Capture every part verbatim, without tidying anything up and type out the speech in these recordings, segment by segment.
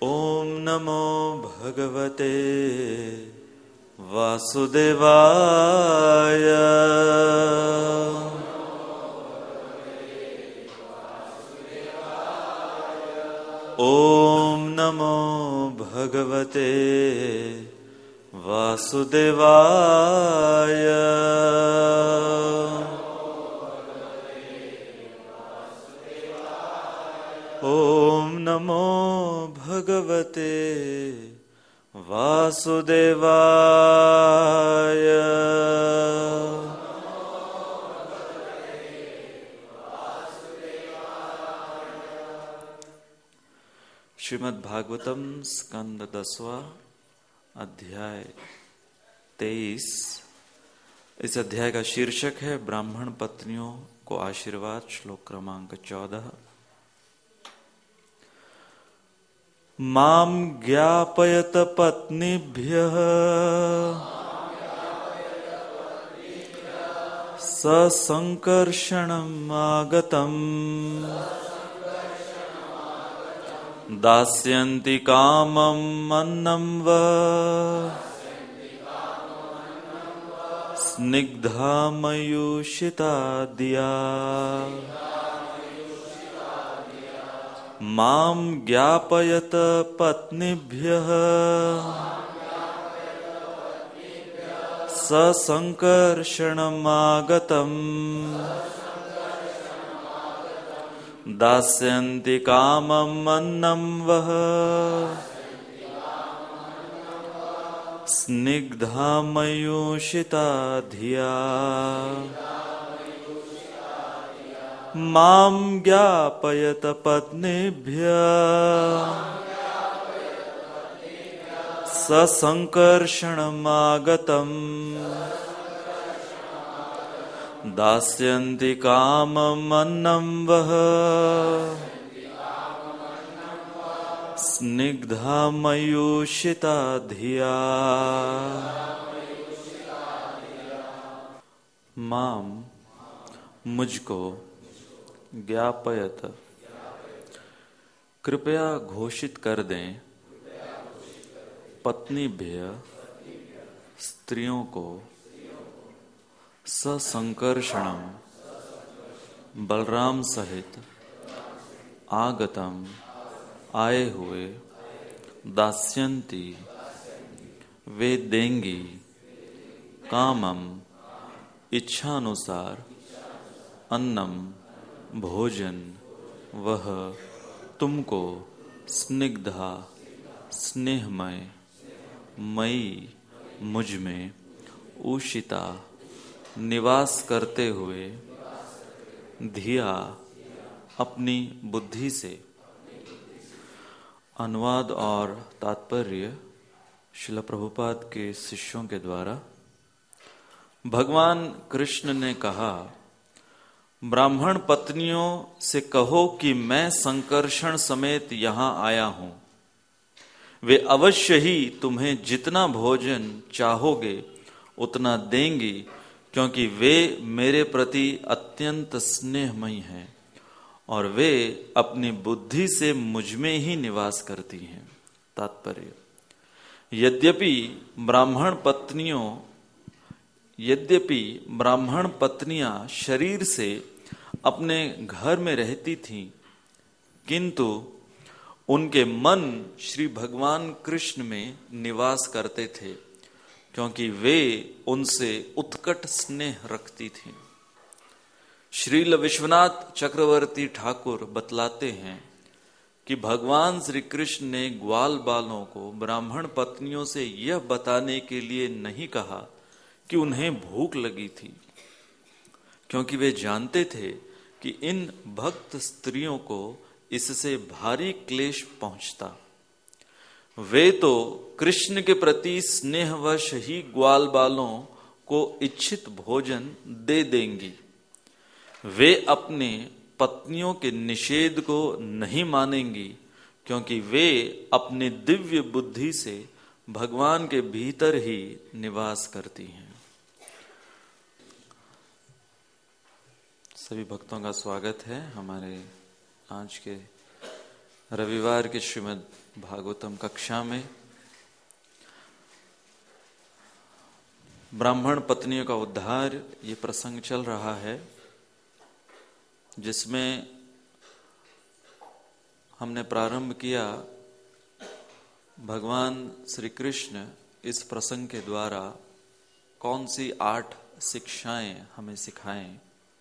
ओम नमो भगवते वासुदेवाय। ओम नमो भगवते वासुदेवाय। ओम नमो भगवते वासुदेवाय। श्रीमद् भागवतम स्कंद दसवां अध्याय तेईस। इस अध्याय का शीर्षक है ब्राह्मण पत्नियों को आशीर्वाद। श्लोक क्रमांक चौदह। माम ज्ञापयत पत्नीभ्यः ससंकर्षणम् आगतम् दास्यन्ति कामम् अन्नं वा स्निग्धा मयूषिता दिया। मां ज्ञापयत पत्नीभ्यः ससंकर्षणम् आगतम् दास्यन्ति कामम् अन्नं वः स्निग्धा मयूषिता धिया। मां ज्ञापयत पत्नीभ्यः ससंकर्षणम् आगतम् दास्यन्ति कामम् अन्नं वः स्निग्धा मयूषिता धिया। माम मुझको ज्ञापयत कृपया घोषित कर दें पत्नीभ्य स्त्रियों को ससंकर्षणम बलराम सहित आगतम आए हुए दास्यन्ति वे देंगी कामम इच्छानुसार अन्नम भोजन वह तुमको स्निग्धा स्नेहमय मई मुझ में उषिता निवास करते हुए धिया अपनी बुद्धि से। अनुवाद और तात्पर्य श्रील प्रभुपाद के शिष्यों के द्वारा। भगवान कृष्ण ने कहा, ब्राह्मण पत्नियों से कहो कि मैं संकर्षण समेत यहां आया हूं। वे अवश्य ही तुम्हें जितना भोजन चाहोगे उतना देंगी, क्योंकि वे मेरे प्रति अत्यंत स्नेहमयी हैं और वे अपनी बुद्धि से मुझ में ही निवास करती हैं। तात्पर्य, यद्यपि ब्राह्मण पत्नियों यद्यपि ब्राह्मण पत्नियां शरीर से अपने घर में रहती थीं, किंतु उनके मन श्री भगवान कृष्ण में निवास करते थे, क्योंकि वे उनसे उत्कट स्नेह रखती थीं। श्रील विश्वनाथ चक्रवर्ती ठाकुर बतलाते हैं कि भगवान श्री कृष्ण ने ग्वाल बालों को ब्राह्मण पत्नियों से यह बताने के लिए नहीं कहा कि उन्हें भूख लगी थी, क्योंकि वे जानते थे कि इन भक्त स्त्रियों को इससे भारी क्लेश पहुंचता। वे तो कृष्ण के प्रति स्नेहवश ही ग्वाल बालों को इच्छित भोजन दे देंगी। वे अपने पत्नियों के निषेध को नहीं मानेंगी, क्योंकि वे अपनी दिव्य बुद्धि से भगवान के भीतर ही निवास करती हैं। सभी भक्तों का स्वागत है हमारे आज के रविवार की श्रीमद् भागवतम कक्षा में ब्राह्मण पत्नियों का उद्धार ये प्रसंग चल रहा है, जिसमें हमने प्रारंभ किया भगवान श्री कृष्ण इस प्रसंग के द्वारा कौन सी आठ शिक्षाएं हमें सिखाएं,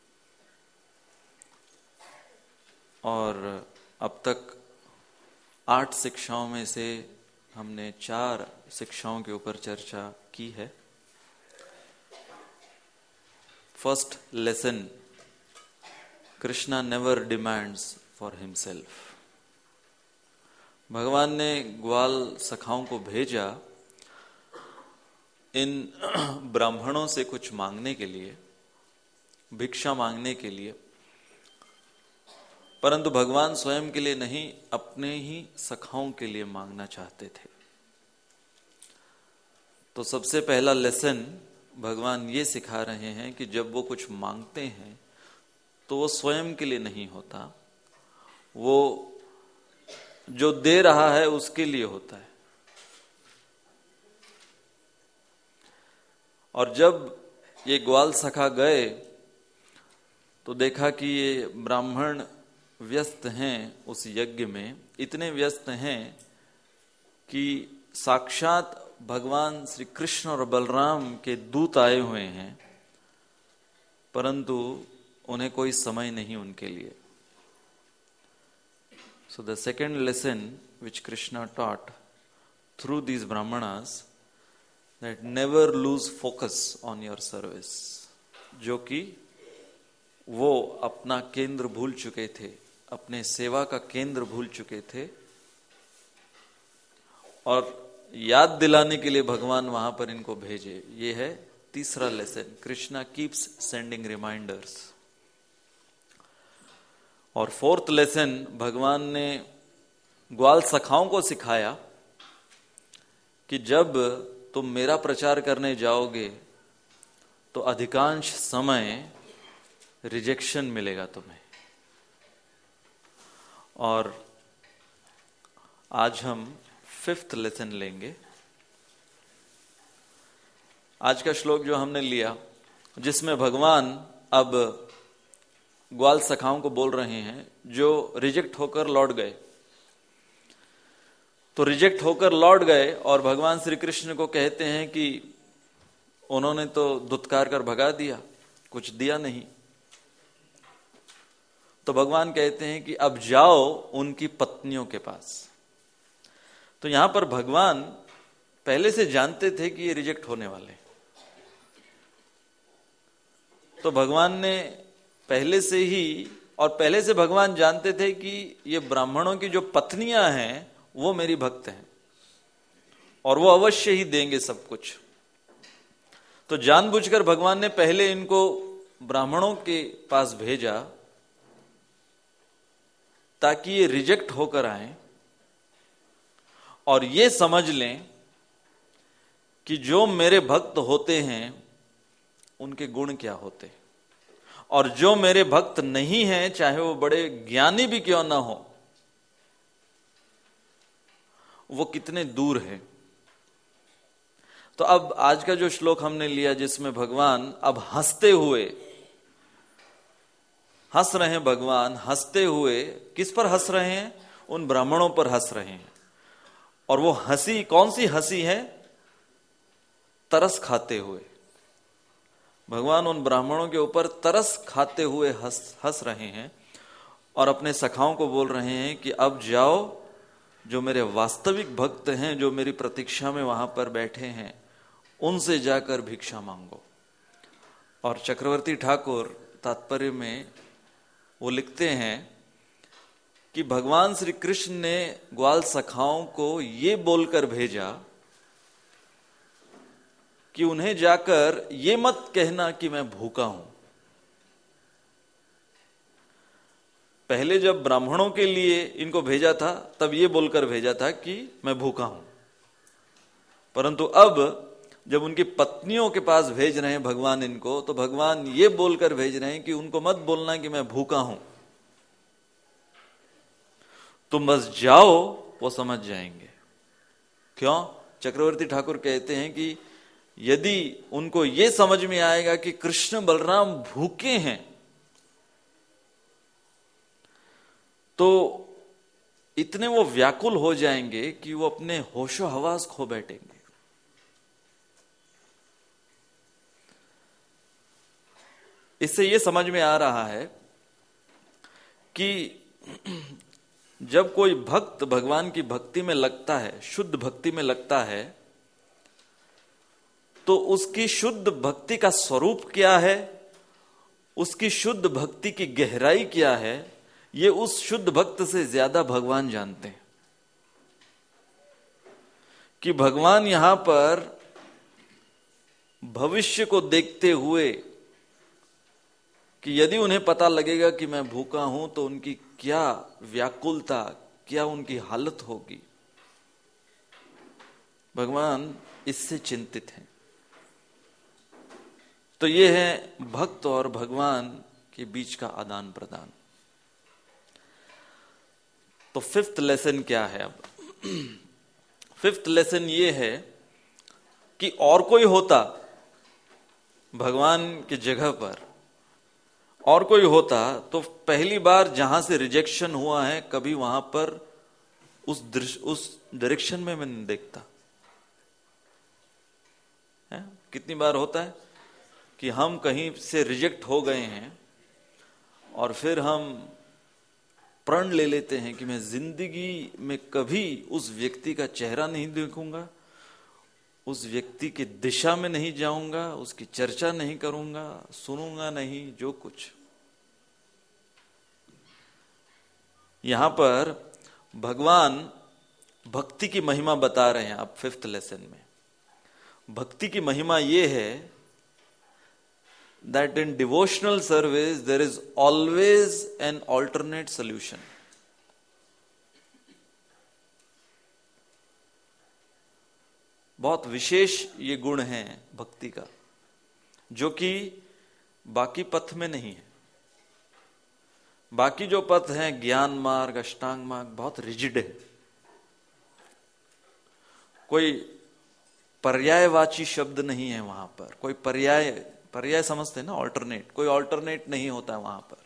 और अब तक आठ शिक्षाओं में से हमने चार शिक्षाओं के ऊपर चर्चा की है। First lesson, Krishna never demands for himself. भगवान ने ग्वाल सखाओं को भेजा इन ब्राह्मणों से कुछ मांगने के लिए, भिक्षा मांगने के लिए, परंतु भगवान स्वयं के लिए नहीं, अपने ही सखाओं के लिए मांगना चाहते थे। तो सबसे पहला लेसन भगवान ये सिखा रहे हैं कि जब वो कुछ मांगते हैं तो वो स्वयं के लिए नहीं होता, वो जो दे रहा है उसके लिए होता है। और जब ये ग्वाल सखा गए तो देखा कि ये ब्राह्मण व्यस्त हैं उस यज्ञ में, इतने व्यस्त हैं कि साक्षात भगवान श्री कृष्ण और बलराम के दूत आए हुए हैं, परंतु उन्हें कोई समय नहीं उनके लिए। So the second lesson which Krishna taught through these Brahmanas, that never lose focus on your service, जो कि वो अपना केंद्र भूल चुके थे, अपने सेवा का केंद्र भूल चुके थे, और याद दिलाने के लिए भगवान वहां पर इनको भेजे। ये है तीसरा lesson, Krishna keeps sending reminders. और फोर्थ लेसन भगवान ने ग्वाल सखाओं को सिखाया कि जब तुम मेरा प्रचार करने जाओगे तो अधिकांश समय रिजेक्शन मिलेगा तुम्हें। और आज हम फिफ्थ लेसन लेंगे। आज का श्लोक जो हमने लिया, जिसमें भगवान अब ग्वाल सखाओं को बोल रहे हैं जो रिजेक्ट होकर लौट गए। तो रिजेक्ट होकर लौट गए और भगवान श्री कृष्ण को कहते हैं कि उन्होंने तो दुत्कार कर भगा दिया, कुछ दिया नहीं। तो भगवान कहते हैं कि अब जाओ उनकी पत्नियों के पास। तो यहां पर भगवान पहले से जानते थे कि ये रिजेक्ट होने वाले, तो भगवान ने पहले से ही, और पहले से भगवान जानते थे कि ये ब्राह्मणों की जो पत्नियां हैं वो मेरी भक्त हैं और वो अवश्य ही देंगे सब कुछ। तो जानबूझकर भगवान ने पहले इनको ब्राह्मणों के पास भेजा ताकि ये रिजेक्ट होकर आए और ये समझ लें कि जो मेरे भक्त होते हैं उनके गुण क्या होते, और जो मेरे भक्त नहीं हैं, चाहे वो बड़े ज्ञानी भी क्यों ना हो, वो कितने दूर हैं। तो अब आज का जो श्लोक हमने लिया, जिसमें भगवान अब हंसते हुए, हंस रहे हैं भगवान, हंसते हुए किस पर हंस रहे हैं? उन ब्राह्मणों पर हंस रहे हैं। और वो हंसी कौन सी हंसी है? तरस खाते हुए। भगवान उन ब्राह्मणों के ऊपर तरस खाते हुए हंस हंस रहे हैं और अपने सखाओं को बोल रहे हैं कि अब जाओ, जो मेरे वास्तविक भक्त हैं, जो मेरी प्रतीक्षा में वहां पर बैठे हैं, उनसे जाकर भिक्षा मांगो। और चक्रवर्ती ठाकुर तात्पर्य में वो लिखते हैं कि भगवान श्री कृष्ण ने ग्वाल सखाओं को ये बोलकर भेजा कि उन्हें जाकर ये मत कहना कि मैं भूखा हूं। पहले जब ब्राह्मणों के लिए इनको भेजा था तब ये बोलकर भेजा था कि मैं भूखा हूं, परंतु अब जब उनकी पत्नियों के पास भेज रहे हैं भगवान इनको, तो भगवान ये बोलकर भेज रहे हैं कि उनको मत बोलना कि मैं भूखा हूं, तुम बस जाओ, वो समझ जाएंगे। क्यों? चक्रवर्ती ठाकुर कहते हैं कि यदि उनको ये समझ में आएगा कि कृष्ण बलराम भूखे हैं, तो इतने वो व्याकुल हो जाएंगे कि वो अपने होशो हवास खो बैठेंगे। इससे ये समझ में आ रहा है कि जब कोई भक्त भगवान की भक्ति में लगता है, शुद्ध भक्ति में लगता है, तो उसकी शुद्ध भक्ति का स्वरूप क्या है, उसकी शुद्ध भक्ति की गहराई क्या है, ये उस शुद्ध भक्त से ज्यादा भगवान जानते हैं। कि भगवान यहां पर भविष्य को देखते हुए कि यदि उन्हें पता लगेगा कि मैं भूखा हूं तो उनकी क्या व्याकुलता, क्या उनकी हालत होगी, भगवान इससे चिंतित हैं। तो ये है भक्त और भगवान के बीच का आदान प्रदान। तो फिफ्थ लेसन क्या है? अब फिफ्थ लेसन ये है कि और कोई होता भगवान की जगह पर, और कोई होता तो पहली बार जहां से रिजेक्शन हुआ है कभी वहां पर उस दृश्य उस डायरेक्शन में मैं नहीं देखता है। कितनी बार होता है कि हम कहीं से रिजेक्ट हो गए हैं और फिर हम प्रण ले लेते हैं कि मैं जिंदगी में कभी उस व्यक्ति का चेहरा नहीं देखूंगा, उस व्यक्ति की दिशा में नहीं जाऊंगा, उसकी चर्चा नहीं करूंगा, सुनूंगा नहीं, जो कुछ। यहां पर भगवान भक्ति की महिमा बता रहे हैं। अब फिफ्थ लेसन में भक्ति की महिमा यह है that in devotional service there is always an alternate solution. बहुत विशेष ये गुण है भक्ति का, जो कि बाकी पथ में नहीं है। बाकी जो पथ है, ज्ञान मार्ग, अष्टांग मार्ग, बहुत रिजिड है। कोई पर्यायवाची शब्द नहीं है वहां पर। कोई पर्याय पर्याय समझते हैं ना, ऑल्टरनेट, कोई ऑल्टरनेट नहीं होता है वहां पर।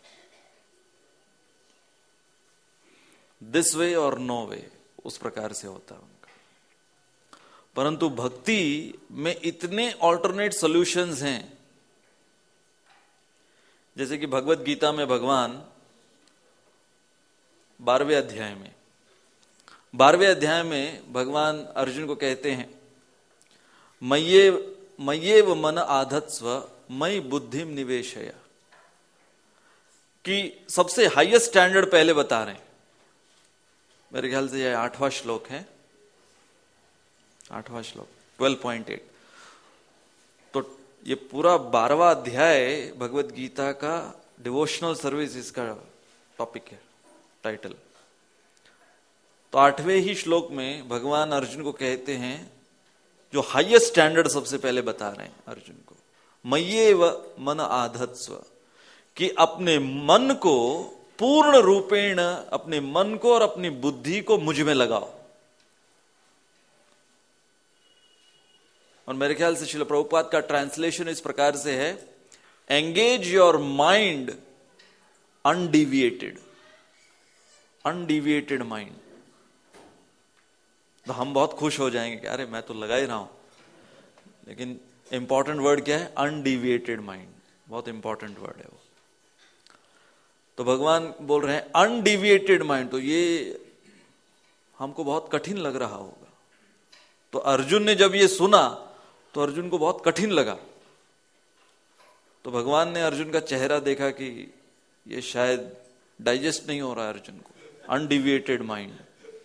दिस वे और नो वे, उस प्रकार से होता है उनका। परंतु भक्ति में इतने ऑल्टरनेट सॉल्यूशंस हैं, जैसे कि भगवत गीता में भगवान बारहवें अध्याय में बारहवें अध्याय में भगवान अर्जुन को कहते हैं, मय्ये मय्येव मन आधत्स्व मयि बुद्धिम निवेशय, कि सबसे हाईएस्ट स्टैंडर्ड पहले बता रहे हैं। मेरे ख्याल से यह आठवां श्लोक है, आठवां श्लोक ट्वेल्व पॉइंट एट। तो ये पूरा बारहवां अध्याय भगवत गीता का डिवोशनल सर्विस इसका टॉपिक है, टाइटल। तो आठवें ही श्लोक में भगवान अर्जुन को कहते हैं, जो हाईएस्ट स्टैंडर्ड सबसे पहले बता रहे हैं अर्जुन को, मय्येव मन आधत्स्व, कि अपने मन को पूर्ण रूपेण, अपने मन को और अपनी बुद्धि को मुझ में लगाओ। और मेरे ख्याल से श्रील प्रभुपाद का ट्रांसलेशन इस प्रकार से है, engage your mind undeviated, undeviated mind. तो हम बहुत खुश हो जाएंगे कि अरे मैं तो लगा ही रहा हूं, लेकिन इंपॉर्टेंट वर्ड क्या है? Undeviated mind. बहुत इंपॉर्टेंट वर्ड है वो। तो भगवान बोल रहे हैं अनडिविएटेड माइंड। तो ये हमको बहुत कठिन लग रहा होगा। तो अर्जुन ने जब ये सुना तो अर्जुन को बहुत कठिन लगा। तो भगवान ने अर्जुन का चेहरा देखा कि ये शायद डाइजेस्ट नहीं हो रहा है अर्जुन को, अनडिविएटेड माइंड।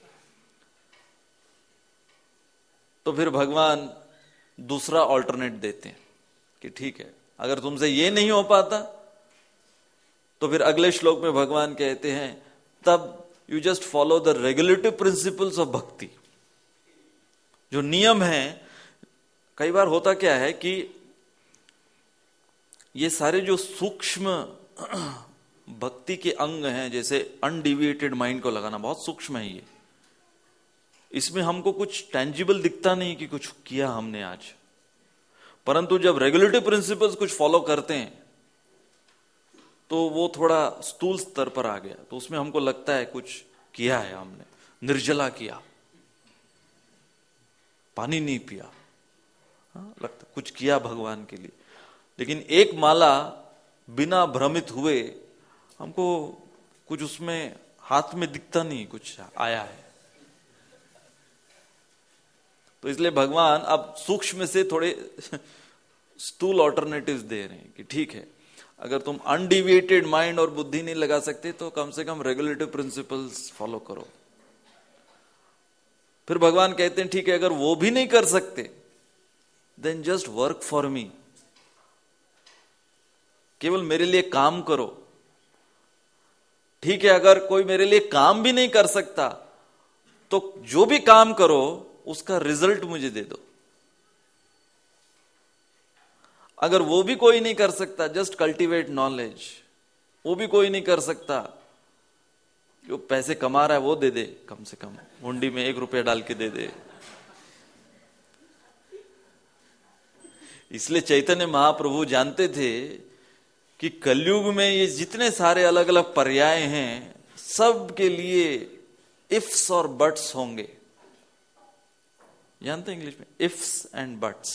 तो फिर भगवान दूसरा ऑल्टरनेट देते हैं कि ठीक है, अगर तुमसे ये नहीं हो पाता तो फिर अगले श्लोक में भगवान कहते हैं, तब you just follow the regulative principles of bhakti. जो नियम है, कई बार होता क्या है कि ये सारे जो सूक्ष्म भक्ति के अंग हैं, जैसे अनडिविएटेड माइंड को लगाना बहुत सूक्ष्म है ये। इसमें हमको कुछ टेंजिबल दिखता नहीं कि कुछ किया हमने आज, परंतु जब रेगुलेटरी प्रिंसिपल्स कुछ फॉलो करते हैं तो वो थोड़ा स्थूल स्तर पर आ गया, तो उसमें हमको लगता है कुछ किया है हमने, निर्जला किया, पानी नहीं पिया, हाँ, लगता कुछ किया भगवान के लिए। लेकिन एक माला बिना भ्रमित हुए हमको कुछ उसमें हाथ में दिखता नहीं कुछ आया है। तो इसलिए भगवान अब सूक्ष्म से थोड़े स्थूल ऑल्टरनेटिव्स दे रहे हैं कि ठीक है, अगर तुम अनडिविएटेड माइंड और बुद्धि नहीं लगा सकते तो कम से कम रेगुलेटिव प्रिंसिपल्स फॉलो करो। फिर भगवान कहते हैं ठीक है, अगर वो भी नहीं कर सकते then just work for me, केवल मेरे लिए काम करो। ठीक है, अगर कोई मेरे लिए काम भी नहीं कर सकता तो जो भी काम करो उसका रिजल्ट मुझे दे दो। अगर वो भी कोई नहीं कर सकता, जस्ट कल्टीवेट नॉलेज, वो भी कोई नहीं कर सकता, जो पैसे कमा रहा है वो दे दे, कम से कम हुंडी में एक रुपया डाल के दे दे। इसलिए चैतन्य महाप्रभु जानते थे कि कलयुग में ये जितने सारे अलग अलग पर्याय हैं, सब के लिए इफ्स और बट्स होंगे। जानते हैं इंग्लिश में इफ्स एंड बट्स,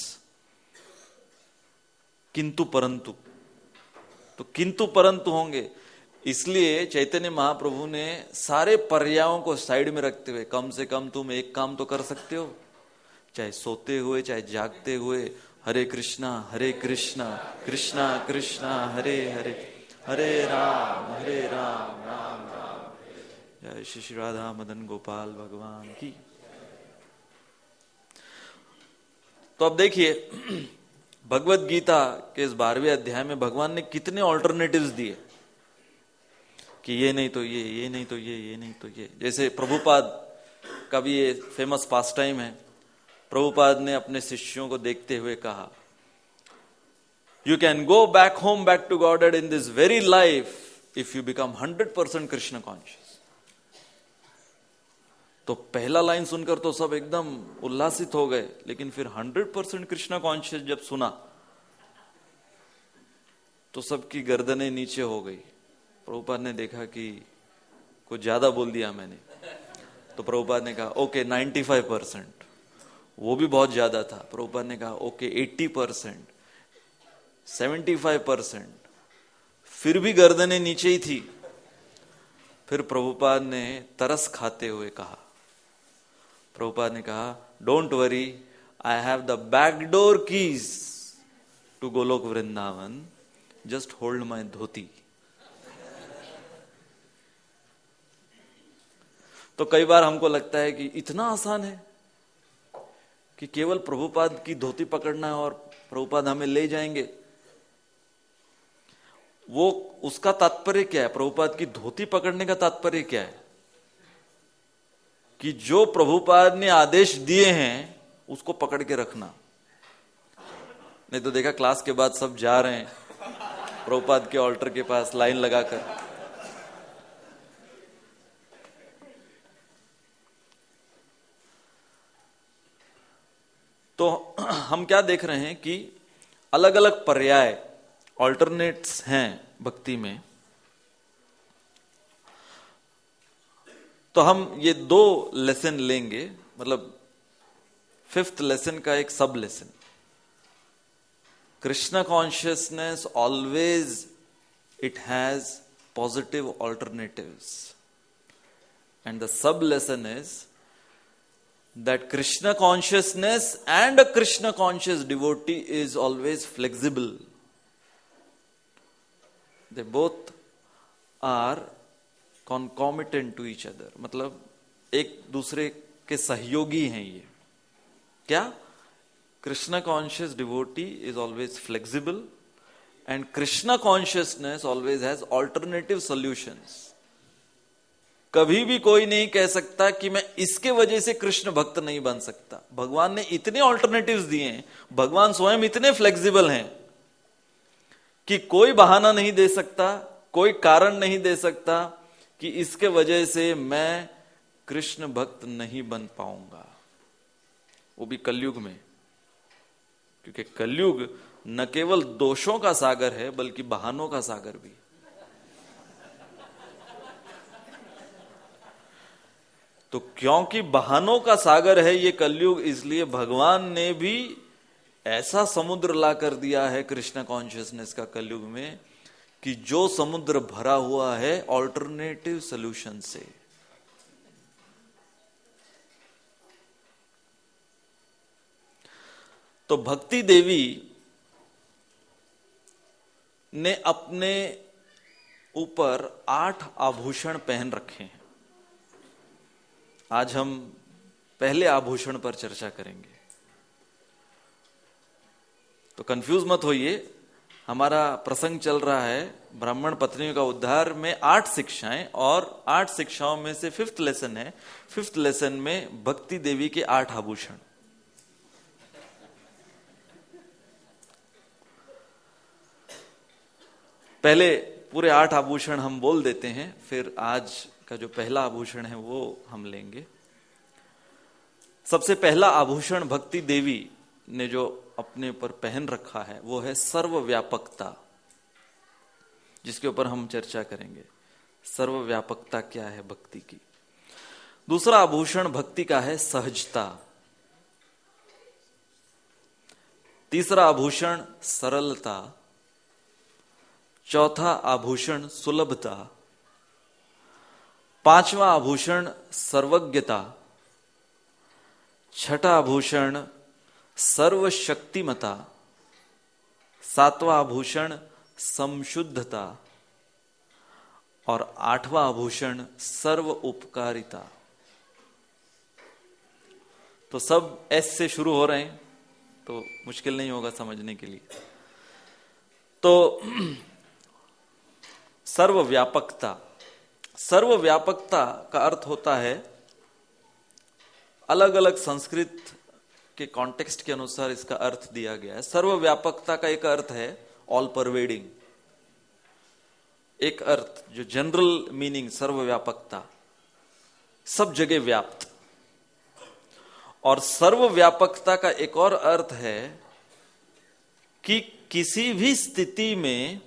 किंतु परंतु, तो किंतु परंतु होंगे। इसलिए चैतन्य महाप्रभु ने सारे पर्यायों को साइड में रखते हुए, कम से कम तुम एक काम तो कर सकते हो, चाहे सोते हुए चाहे जागते हुए, हरे कृष्णा हरे कृष्णा कृष्णा कृष्णा हरे हरे, हरे राम हरे राम राम राम। जय श्री श्री राधा मदन गोपाल भगवान की। तो अब देखिए भगवत गीता के इस बारहवें अध्याय में भगवान ने कितने ऑल्टरनेटिव्स दिए कि ये नहीं तो ये, ये नहीं तो ये, ये नहीं तो ये। जैसे प्रभुपाद का भी ये फेमस पास टाइम है। प्रभुपाद ने अपने शिष्यों को देखते हुए कहा, you can go back home back to god in this very life if you become hundred percent Krishna conscious. तो पहला लाइन सुनकर तो सब एकदम उल्लासित हो गए, लेकिन फिर हंड्रेड परसेंट कृष्ण कॉन्शियस जब सुना तो सबकी गर्दनें नीचे हो गई। प्रभुपाद ने देखा कि कुछ ज्यादा बोल दिया मैंने, तो प्रभुपाद ने कहा ओके नाइन्टी फाइव परसेंट, वो भी बहुत ज्यादा था। प्रभुपाद ने कहा okay eighty percent, seventy five percent, फिर भी गर्दनें नीचे ही थी। फिर प्रभुपाद ने तरस खाते हुए कहा, प्रभुपाद ने कहा don't worry, I have the backdoor keys to Goloka Vrindavan, just hold my dhoti. तो कई बार हमको लगता है कि इतना आसान है कि केवल प्रभुपाद की धोती पकड़ना है और प्रभुपाद हमें ले जाएंगे। वो उसका तात्पर्य क्या है? प्रभुपाद की धोती पकड़ने का तात्पर्य क्या है? कि जो प्रभुपाद ने आदेश दिए हैं उसको पकड़ के रखना। नहीं तो देखा क्लास के बाद सब जा रहे हैं प्रभुपाद के ऑल्टर के पास लाइन लगाकर। तो हम क्या देख रहे हैं कि अलग अलग पर्याय ऑल्टरनेट्स हैं भक्ति में। तो हम ये दो लेसन लेंगे, मतलब फिफ्थ लेसन का एक sub lesson. Krishna consciousness always it has positive alternatives, and the sub lesson is that Krishna consciousness and a Krishna conscious devotee is always flexible. They both are concomitant to each other. मतलब एक दूसरे के सहयोगी हैं ये। क्या? Krishna conscious devotee is always flexible and Krishna consciousness always has alternative solutions. कभी भी कोई नहीं कह सकता कि मैं इसके वजह से कृष्ण भक्त नहीं बन सकता। भगवान ने इतने ऑल्टरनेटिव्स दिए हैं, भगवान स्वयं इतने फ्लेक्सिबल हैं कि कोई बहाना नहीं दे सकता, कोई कारण नहीं दे सकता कि इसके वजह से मैं कृष्ण भक्त नहीं बन पाऊंगा, वो भी कलयुग में। क्योंकि कलयुग न केवल दोषों का सागर है बल्कि बहानों का सागर भी। तो क्योंकि बहानों का सागर है ये कलयुग, इसलिए भगवान ने भी ऐसा समुद्र ला कर दिया है कृष्ण कॉन्शियसनेस का कलयुग में कि जो समुद्र भरा हुआ है ऑल्टरनेटिव सॉल्यूशन से। तो भक्ति देवी ने अपने ऊपर आठ आभूषण पहन रखे हैं। आज हम पहले आभूषण पर चर्चा करेंगे। तो कंफ्यूज मत होइए, हमारा प्रसंग चल रहा है ब्राह्मण पत्नियों का उद्धार में आठ शिक्षाएं, और आठ शिक्षाओं में से फिफ्थ लेसन है। फिफ्थ लेसन में भक्ति देवी के आठ आभूषण। पहले पूरे आठ आभूषण हम बोल देते हैं, फिर आज का जो पहला आभूषण है वो हम लेंगे। सबसे पहला आभूषण भक्ति देवी ने जो अपने ऊपर पहन रखा है वो है सर्वव्यापकता, जिसके ऊपर हम चर्चा करेंगे। सर्वव्यापकता क्या है भक्ति की। दूसरा आभूषण भक्ति का है सहजता। तीसरा आभूषण सरलता। चौथा आभूषण सुलभता। पांचवा आभूषण सर्वज्ञता। छठा आभूषण सर्वशक्तिमता। सातवां आभूषण समशुद्धता। और आठवां आभूषण सर्व उपकारिता। तो सब एस से शुरू हो रहे हैं, तो मुश्किल नहीं होगा समझने के लिए। तो सर्वव्यापकता। सर्वव्यापकता का अर्थ होता है, अलग अलग संस्कृत के कॉन्टेक्स्ट के अनुसार इसका अर्थ दिया गया है। सर्वव्यापकता का एक अर्थ है ऑल परवेडिंग। एक अर्थ जो जनरल मीनिंग सर्वव्यापकता, सब जगह व्याप्त। और सर्वव्यापकता का एक और अर्थ है कि किसी भी स्थिति में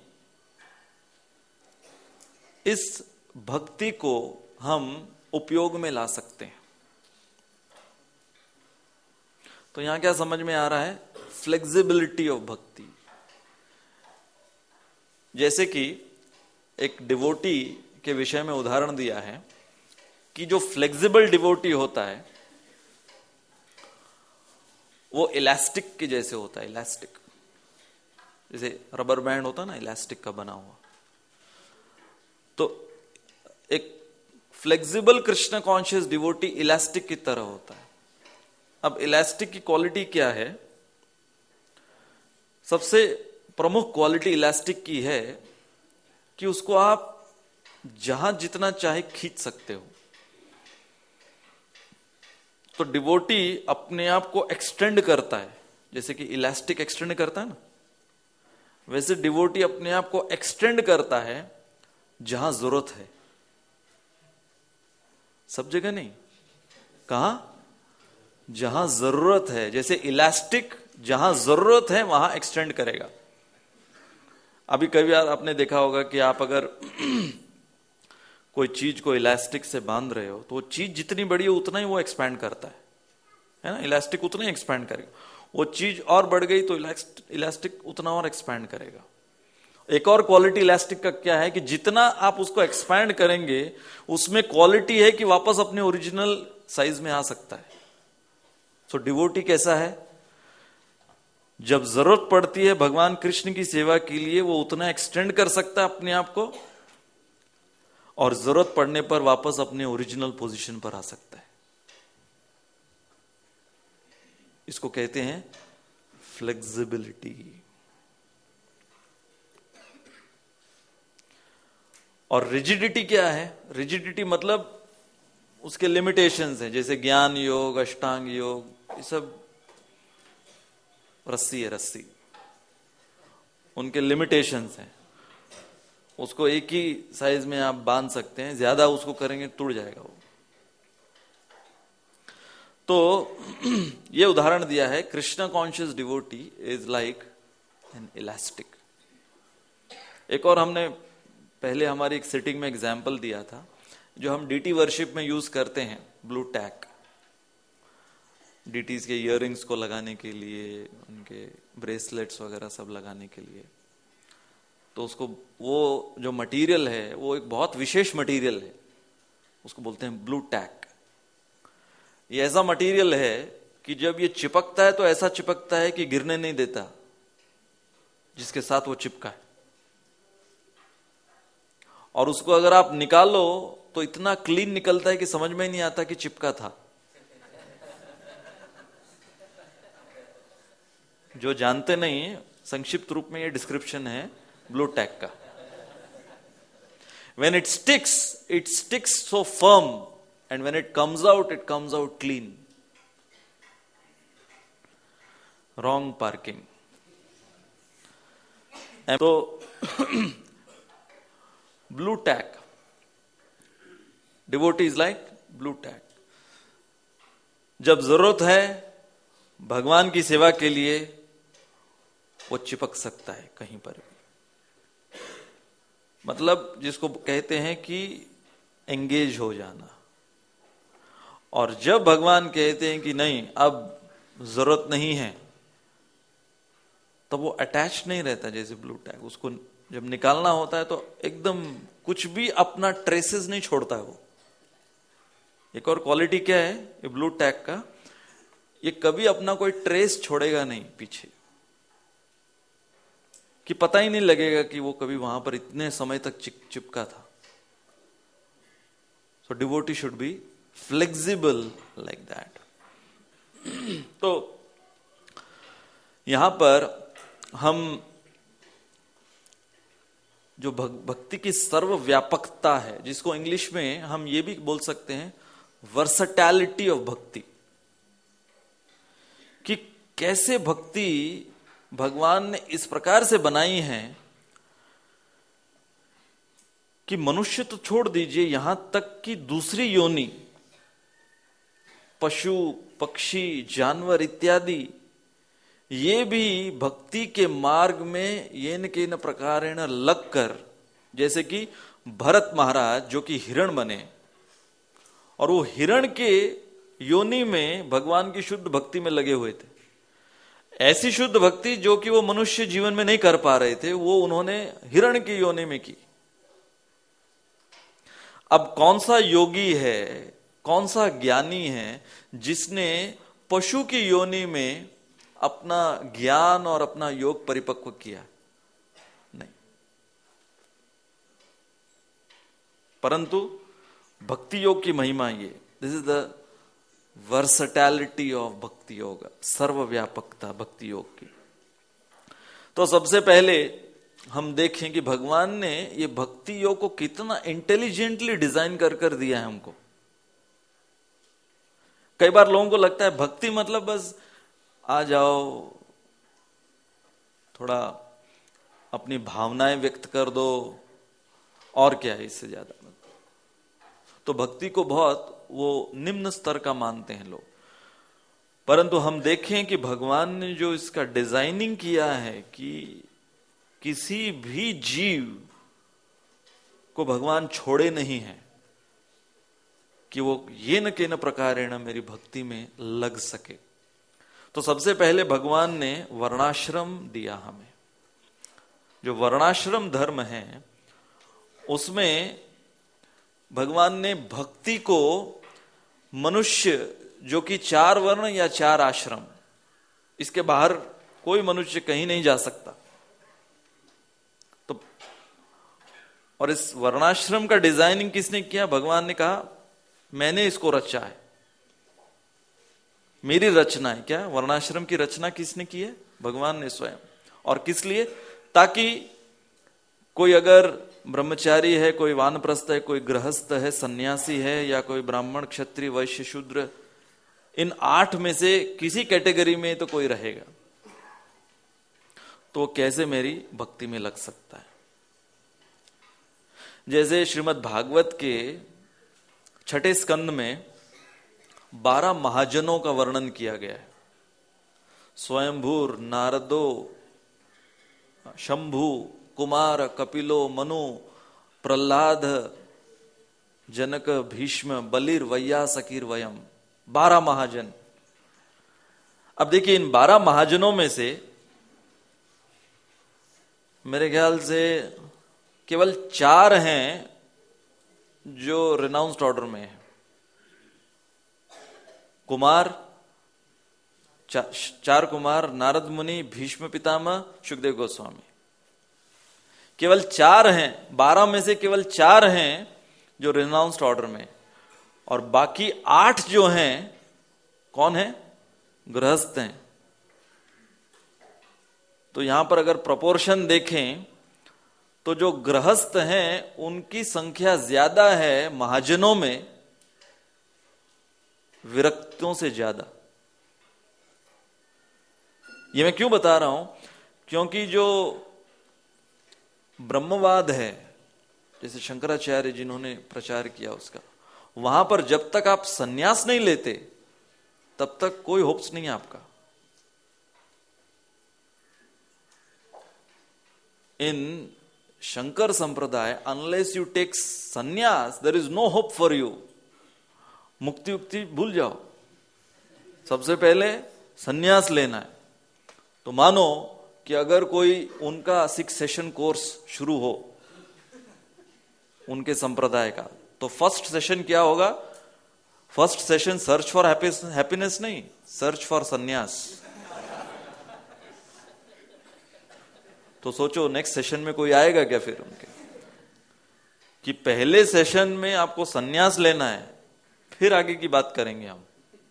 इस भक्ति को हम उपयोग में ला सकते हैं। तो यहां क्या समझ में आ रहा है? फ्लेक्सिबिलिटी ऑफ भक्ति। जैसे कि एक डिवोटी के विषय में उदाहरण दिया है कि जो फ्लेक्सिबल डिवोटी होता है वो इलास्टिक के जैसे होता है। इलास्टिक जैसे रबर बैंड होता है ना, इलास्टिक का बना हुआ। तो एक flexible Krishna conscious devotee elastic की तरह होता है। अब इलास्टिक की क्वालिटी क्या है? सबसे प्रमुख क्वालिटी इलास्टिक की है कि उसको आप जहां जितना चाहे खींच सकते हो। तो डिवोटी अपने आप को एक्सटेंड करता है, जैसे कि इलास्टिक एक्सटेंड करता है ना, वैसे डिवोटी अपने आप को एक्सटेंड करता है जहां जरूरत है। सब जगह नहीं, कहां? जहां जरूरत है। जैसे इलास्टिक जहां जरूरत है वहां एक्सटेंड करेगा। अभी कभी आपने देखा होगा कि आप अगर कोई चीज को इलास्टिक से बांध रहे हो तो वो चीज जितनी बड़ी है उतना ही वो एक्सपैंड करता है, है ना। इलास्टिक उतना ही एक्सपैंड करेगा। वो चीज और बढ़ गई तो इलास्टिक उतना और एक्सपैंड करेगा। एक और क्वालिटी इलास्टिक का क्या है कि जितना आप उसको एक्सपैंड करेंगे उसमें क्वालिटी है कि वापस अपने ओरिजिनल साइज में आ सकता है। सो डिवोटी कैसा है? जब जरूरत पड़ती है भगवान कृष्ण की सेवा के लिए वो उतना एक्सटेंड कर सकता है अपने आप को, और जरूरत पड़ने पर वापस अपने ओरिजिनल पोजीशन पर आ सकता है। इसको कहते हैं फ्लेक्सिबिलिटी। और रिजिडिटी क्या है? रिजिडिटी मतलब उसके लिमिटेशंस हैं, जैसे ज्ञान योग, अष्टांग योग, ये सब रस्सी है, रस्सी। उनके लिमिटेशंस हैं, उसको एक ही साइज में आप बांध सकते हैं, ज्यादा उसको करेंगे टूट जाएगा वो। तो ये उदाहरण दिया है, Krishna conscious devotee is like an elastic. एक और हमने पहले हमारी एक सिटिंग में एग्जाम्पल दिया था, जो हम डीटी वर्शिप में यूज करते हैं, ब्लू टैक, डीटीज के इयररिंग्स को लगाने के लिए, उनके ब्रेसलेट्स वगैरह सब लगाने के लिए। तो उसको वो जो मटेरियल है वो एक बहुत विशेष मटेरियल है, उसको बोलते हैं ब्लू टैक। ये ऐसा मटेरियल है कि जब ये चिपकता है तो ऐसा चिपकता है कि गिरने नहीं देता जिसके साथ वो चिपका है, और उसको अगर आप निकालो तो इतना क्लीन निकलता है कि समझ में ही नहीं आता कि चिपका था। जो जानते नहीं, संक्षिप्त रूप में ये डिस्क्रिप्शन है ब्लू टैक का। When it sticks, it sticks so firm, and when it comes out, it comes out clean. Wrong parking. And so, blue tack. Devotee is like blue tack. जब जरूरत है भगवान की सेवा के लिए, वो चिपक सकता है कहीं पर भी। मतलब जिसको कहते हैं कि एंगेज हो जाना। और जब भगवान कहते हैं कि नहीं अब जरूरत नहीं है, तब वो अटैच नहीं रहता जैसे ब्लू टैग। उसको जब निकालना होता है तो एकदम कुछ भी अपना ट्रेसेस नहीं छोड़ता है वो। एक और क्वालिटी क्या है ये ब्लू टैग का, ये कभी अपना कोई ट्रेस छोड़ेगा नहीं पीछे, कि पता ही नहीं लगेगा कि वो कभी वहां पर इतने समय तक चिप चिपका था। So devotee should be flexible like that. तो यहां पर हम जो भक्ति की सर्वव्यापकता है, जिसको इंग्लिश में हम ये भी बोल सकते हैं वर्सटैलिटी ऑफ भक्ति, कि कैसे भक्ति भगवान ने इस प्रकार से बनाई है कि मनुष्य तो छोड़ दीजिए, यहां तक कि दूसरी योनि, पशु पक्षी जानवर इत्यादि, ये भी भक्ति के मार्ग में येन के न प्रकारेण लगकर, जैसे कि भरत महाराज जो कि हिरण बने, और वो हिरण के योनि में भगवान की शुद्ध भक्ति में लगे हुए थे। ऐसी शुद्ध भक्ति जो कि वो मनुष्य जीवन में नहीं कर पा रहे थे, वो उन्होंने हिरण की योनि में की। अब कौन सा योगी है, कौन सा ज्ञानी है जिसने पशु की योनि में अपना ज्ञान और अपना योग परिपक्व किया? नहीं। परंतु भक्ति योग की महिमा ये, this is the versatility of bhakti yoga, सर्वव्यापकता भक्ति योग की। तो सबसे पहले हम देखें कि भगवान ने ये भक्ति योग को कितना इंटेलिजेंटली डिजाइन कर कर दिया है हमको। कई बार लोगों को लगता है भक्ति मतलब बस आ जाओ, थोड़ा अपनी भावनाएं व्यक्त कर दो, और क्या है इससे ज्यादा। तो भक्ति को बहुत वो निम्न स्तर का मानते हैं लोग। परंतु हम देखें कि भगवान ने जो इसका डिजाइनिंग किया है कि किसी भी जीव को भगवान छोड़े नहीं है कि वो ये न के न प्रकारेण मेरी भक्ति में लग सके। तो सबसे पहले भगवान ने वर्णाश्रम दिया हमें। जो वर्णाश्रम धर्म है उसमें भगवान ने भक्ति को मनुष्य जो कि चार वर्ण या चार आश्रम, इसके बाहर कोई मनुष्य कहीं नहीं जा सकता। तो और इस वर्णाश्रम का डिजाइनिंग किसने किया? भगवान ने कहा मैंने इसको रचा है, मेरी रचना है। क्या वर्णाश्रम की रचना किसने की है? भगवान ने स्वयं। और किस लिए? ताकि कोई अगर ब्रह्मचारी है, कोई वानप्रस्थ है, कोई गृहस्थ है, सन्यासी है, या कोई ब्राह्मण क्षत्रिय वैश्य शूद्र, इन आठ में से किसी कैटेगरी में तो कोई रहेगा, तो कैसे मेरी भक्ति में लग सकता है। जैसे श्रीमद् भागवत के छठे स्कंद में बारह महाजनों का वर्णन किया गया है। स्वयंभूर, नारदो, शंभु, कुमार, कपिलो, मनु, प्रहलाद, जनक, भीष्म, बलिर, वैयासकीर, वयम, बारह महाजन। अब देखिए, इन बारह महाजनों में से मेरे ख्याल से केवल चार हैं जो रिनाउंस्ड ऑर्डर में है। कुमार, चा, चार कुमार, नारद मुनि, भीष्म पितामह, सुखदेव गोस्वामी, केवल चार हैं। बारह में से केवल चार हैं जो रिनाउंस्ड ऑर्डर में, और बाकी आठ जो हैं कौन है? गृहस्थ हैं। तो यहां पर अगर प्रोपोर्शन देखें तो जो गृहस्थ हैं उनकी संख्या ज्यादा है महाजनों में, विरक्तों से ज्यादा। ये मैं क्यों बता रहा हूं? क्योंकि जो ब्रह्मवाद है, जैसे शंकराचार्य जिन्होंने प्रचार किया उसका, वहां पर जब तक आप सन्यास नहीं लेते तब तक कोई होप्स नहीं है आपका। In Shankara sampradaya, unless you take sannyasa there is no hope for you. मुक्ति उक्ति भूल जाओ, सबसे पहले सन्यास लेना है। तो मानो कि अगर कोई उनका सिक्स सेशन कोर्स शुरू हो उनके संप्रदाय का, तो फर्स्ट सेशन क्या होगा? First session search for happiness नहीं, सर्च फॉर सन्यास। तो सोचो नेक्स्ट सेशन में कोई आएगा क्या फिर उनके? कि पहले सेशन में आपको सन्यास लेना है, फिर आगे की बात करेंगे हम।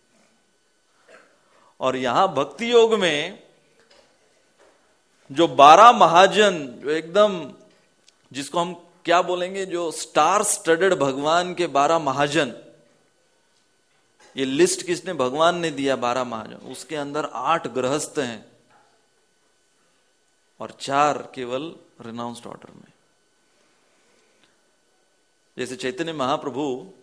और यहां भक्ति योग में जो बारह महाजन, जो एकदम, जिसको हम क्या बोलेंगे, जो स्टार स्टडेड भगवान के बारह महाजन, ये लिस्ट किसने? भगवान ने दिया, बारह महाजन। उसके अंदर आठ गृहस्थ हैं और चार केवल रिनाउंस्ड ऑर्डर में। जैसे चैतन्य महाप्रभु,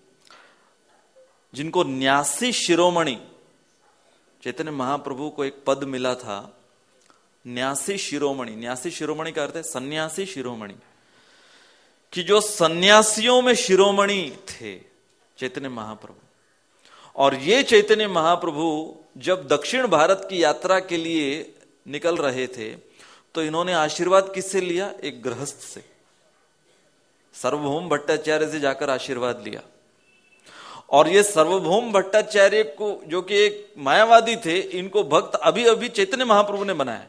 जिनको न्यासी शिरोमणि, चैतन्य महाप्रभु को एक पद मिला था, न्यासी शिरोमणि। न्यासी शिरोमणि का अर्थ है सन्यासी शिरोमणि, कि जो सन्यासियों में शिरोमणि थे चैतन्य महाप्रभु। और ये चैतन्य महाप्रभु जब दक्षिण भारत की यात्रा के लिए निकल रहे थे तो इन्होंने आशीर्वाद किससे लिया? एक गृहस्थ से, सार्वभौम भट्टाचार्य से जाकर आशीर्वाद लिया। और ये सार्वभौम भट्टाचार्य को, जो कि एक मायावादी थे, इनको भक्त अभी अभी चैतन्य महाप्रभु ने बनाया।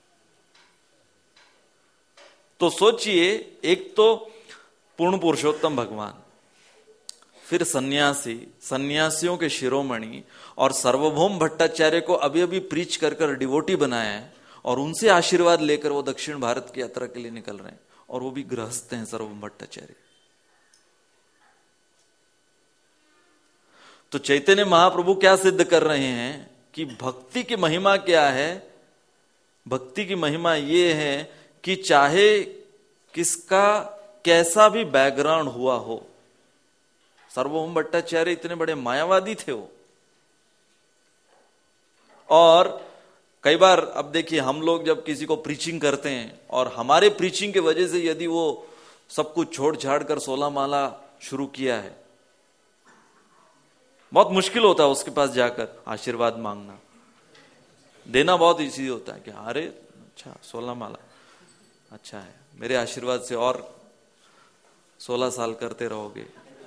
तो सोचिए, एक तो पूर्ण पुरुषोत्तम भगवान, फिर सन्यासी, सन्यासियों के शिरोमणि, और सार्वभौम भट्टाचार्य को अभी अभी प्रीच कर कर डिवोटी बनाया है, और उनसे आशीर्वाद लेकर वो दक्षिण भारत की यात्रा के लिए निकल रहे हैं, और वो भी गृहस्थ हैं सार्वभौम भट्टाचार्य। तो चैतन्य महाप्रभु क्या सिद्ध कर रहे हैं कि भक्ति की महिमा क्या है? भक्ति की महिमा ये है कि चाहे किसका कैसा भी बैकग्राउंड हुआ हो, सार्वभौम भट्टाचार्य इतने बड़े मायावादी थे वो। और कई बार, अब देखिए, हम लोग जब किसी को प्रीचिंग करते हैं और हमारे प्रीचिंग के वजह से यदि वो सब कुछ छोड़ छाड़ कर सोलह माला शुरू किया है, बहुत मुश्किल होता है उसके पास जाकर आशीर्वाद मांगना। देना बहुत इजी होता है कि अरे अच्छा सोलह माला अच्छा है, मेरे आशीर्वाद से और सोलह साल करते रहोगे।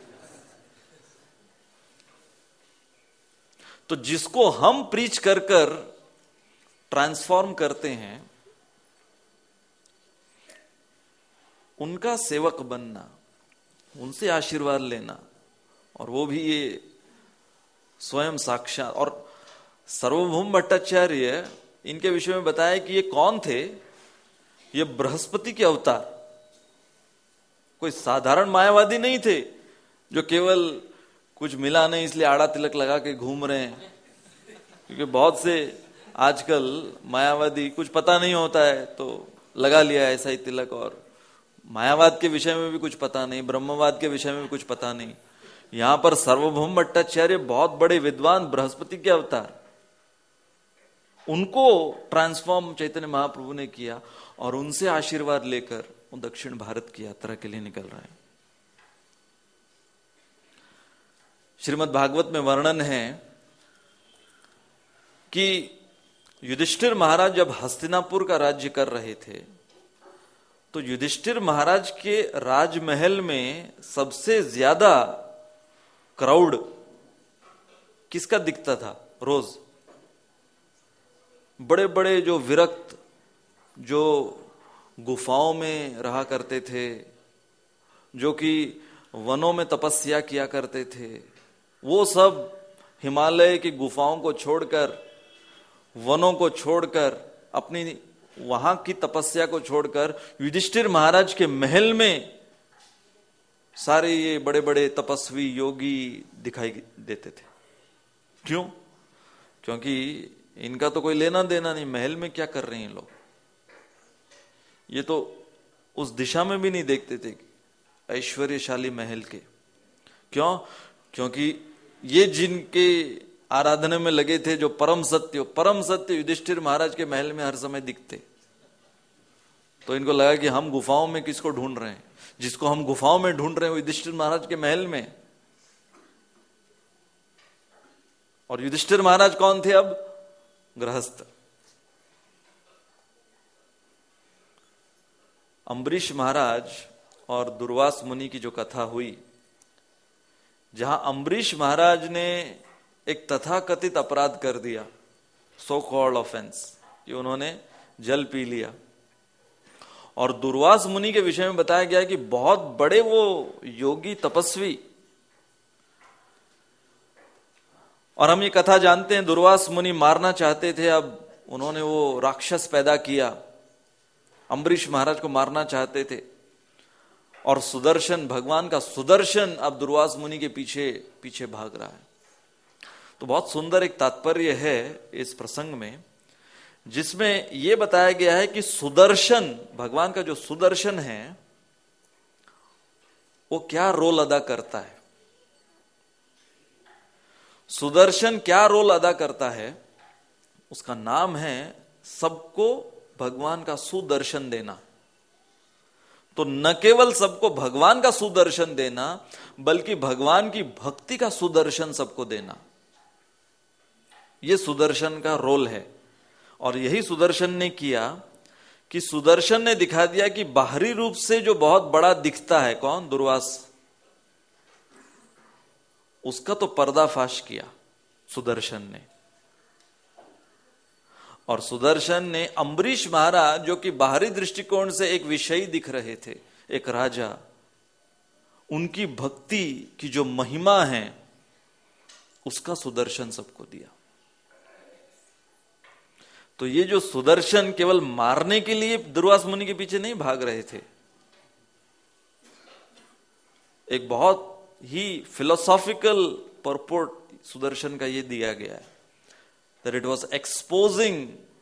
तो जिसको हम प्रीच कर कर ट्रांसफॉर्म करते हैं, उनका सेवक बनना, उनसे आशीर्वाद लेना, और वो भी ये स्वयं साक्षात। और सार्वभौम भट्टाचार्य, इनके विषय में बताया कि ये कौन थे? ये बृहस्पति के अवतार, कोई साधारण मायावादी नहीं थे जो केवल कुछ मिला नहीं इसलिए आड़ा तिलक लगा के घूम रहे हैं। क्योंकि बहुत से आजकल मायावादी, कुछ पता नहीं होता है तो लगा लिया ऐसा ही तिलक और मायावाद के विषय में भी कुछ पता नहीं, ब्रह्मवाद के विषय में भी कुछ पता नहीं। यहां पर सार्वभौम भट्टाचार्य बहुत बड़े विद्वान, बृहस्पति के अवतार, उनको ट्रांसफॉर्म चैतन्य महाप्रभु ने किया और उनसे आशीर्वाद लेकर वो दक्षिण भारत की यात्रा के लिए निकल रहे हैं। श्रीमद् भागवत में वर्णन है कि युधिष्ठिर महाराज जब हस्तिनापुर का राज्य कर रहे थे तो युधिष्ठिर महाराज के राजमहल में सबसे ज्यादा क्राउड किसका दिखता था रोज? बड़े बड़े जो विरक्त, जो गुफाओं में रहा करते थे, जो कि वनों में तपस्या किया करते थे, वो सब हिमालय की गुफाओं को छोड़कर, वनों को छोड़कर, अपनी वहां की तपस्या को छोड़कर युधिष्ठिर महाराज के महल में सारे ये बड़े बड़े तपस्वी योगी दिखाई देते थे। क्यों? क्योंकि इनका तो कोई लेना देना नहीं, महल में क्या कर रहे हैं लोग, ये तो उस दिशा में भी नहीं देखते थे ऐश्वर्यशाली महल के। क्यों? क्योंकि ये जिनके आराधना में लगे थे, जो परम सत्य परम सत्य युधिष्ठिर महाराज के महल में हर समय दिखते, तो इनको लगा कि हम गुफाओं में किसको ढूंढ रहे हैं, जिसको हम गुफाओं में ढूंढ रहे हैं वो युधिष्ठिर महाराज के महल में। और युधिष्ठिर महाराज कौन थे? अब गृहस्थ। अम्बरीश महाराज और दुर्वास मुनि की जो कथा हुई, जहां अम्बरीश महाराज ने एक तथाकथित अपराध कर दिया, सो कॉल्ड ऑफेंस, कि उन्होंने जल पी लिया, और दुर्वास मुनि के विषय में बताया गया कि बहुत बड़े वो योगी तपस्वी, और हम ये कथा जानते हैं, दुर्वास मुनि मारना चाहते थे, अब उन्होंने वो राक्षस पैदा किया, अम्बरीश महाराज को मारना चाहते थे, और सुदर्शन, भगवान का सुदर्शन अब दुर्वास मुनि के पीछे पीछे भाग रहा है। तो बहुत सुंदर एक तात्पर्य है इस प्रसंग में, जिसमें यह बताया गया है कि सुदर्शन, भगवान का जो सुदर्शन है, वो क्या रोल अदा करता है। सुदर्शन क्या रोल अदा करता है? उसका नाम है सबको भगवान का सुदर्शन देना। तो न केवल सबको भगवान का सुदर्शन देना, बल्कि भगवान की भक्ति का सुदर्शन सबको देना, यह सुदर्शन का रोल है। और यही सुदर्शन ने किया कि सुदर्शन ने दिखा दिया कि बाहरी रूप से जो बहुत बड़ा दिखता है, कौन? दुर्वास, उसका तो पर्दाफाश किया सुदर्शन ने। और सुदर्शन ने अम्बरीश महाराज, जो कि बाहरी दृष्टिकोण से एक विषयी दिख रहे थे, एक राजा, उनकी भक्ति की जो महिमा है, उसका सुदर्शन सबको दिया। तो ये जो सुदर्शन केवल मारने के लिए दुर्वास मुनि के पीछे नहीं भाग रहे थे, एक बहुत ही फिलोसॉफिकल परपोर्ट सुदर्शन का ये दिया गया है, that it was exposing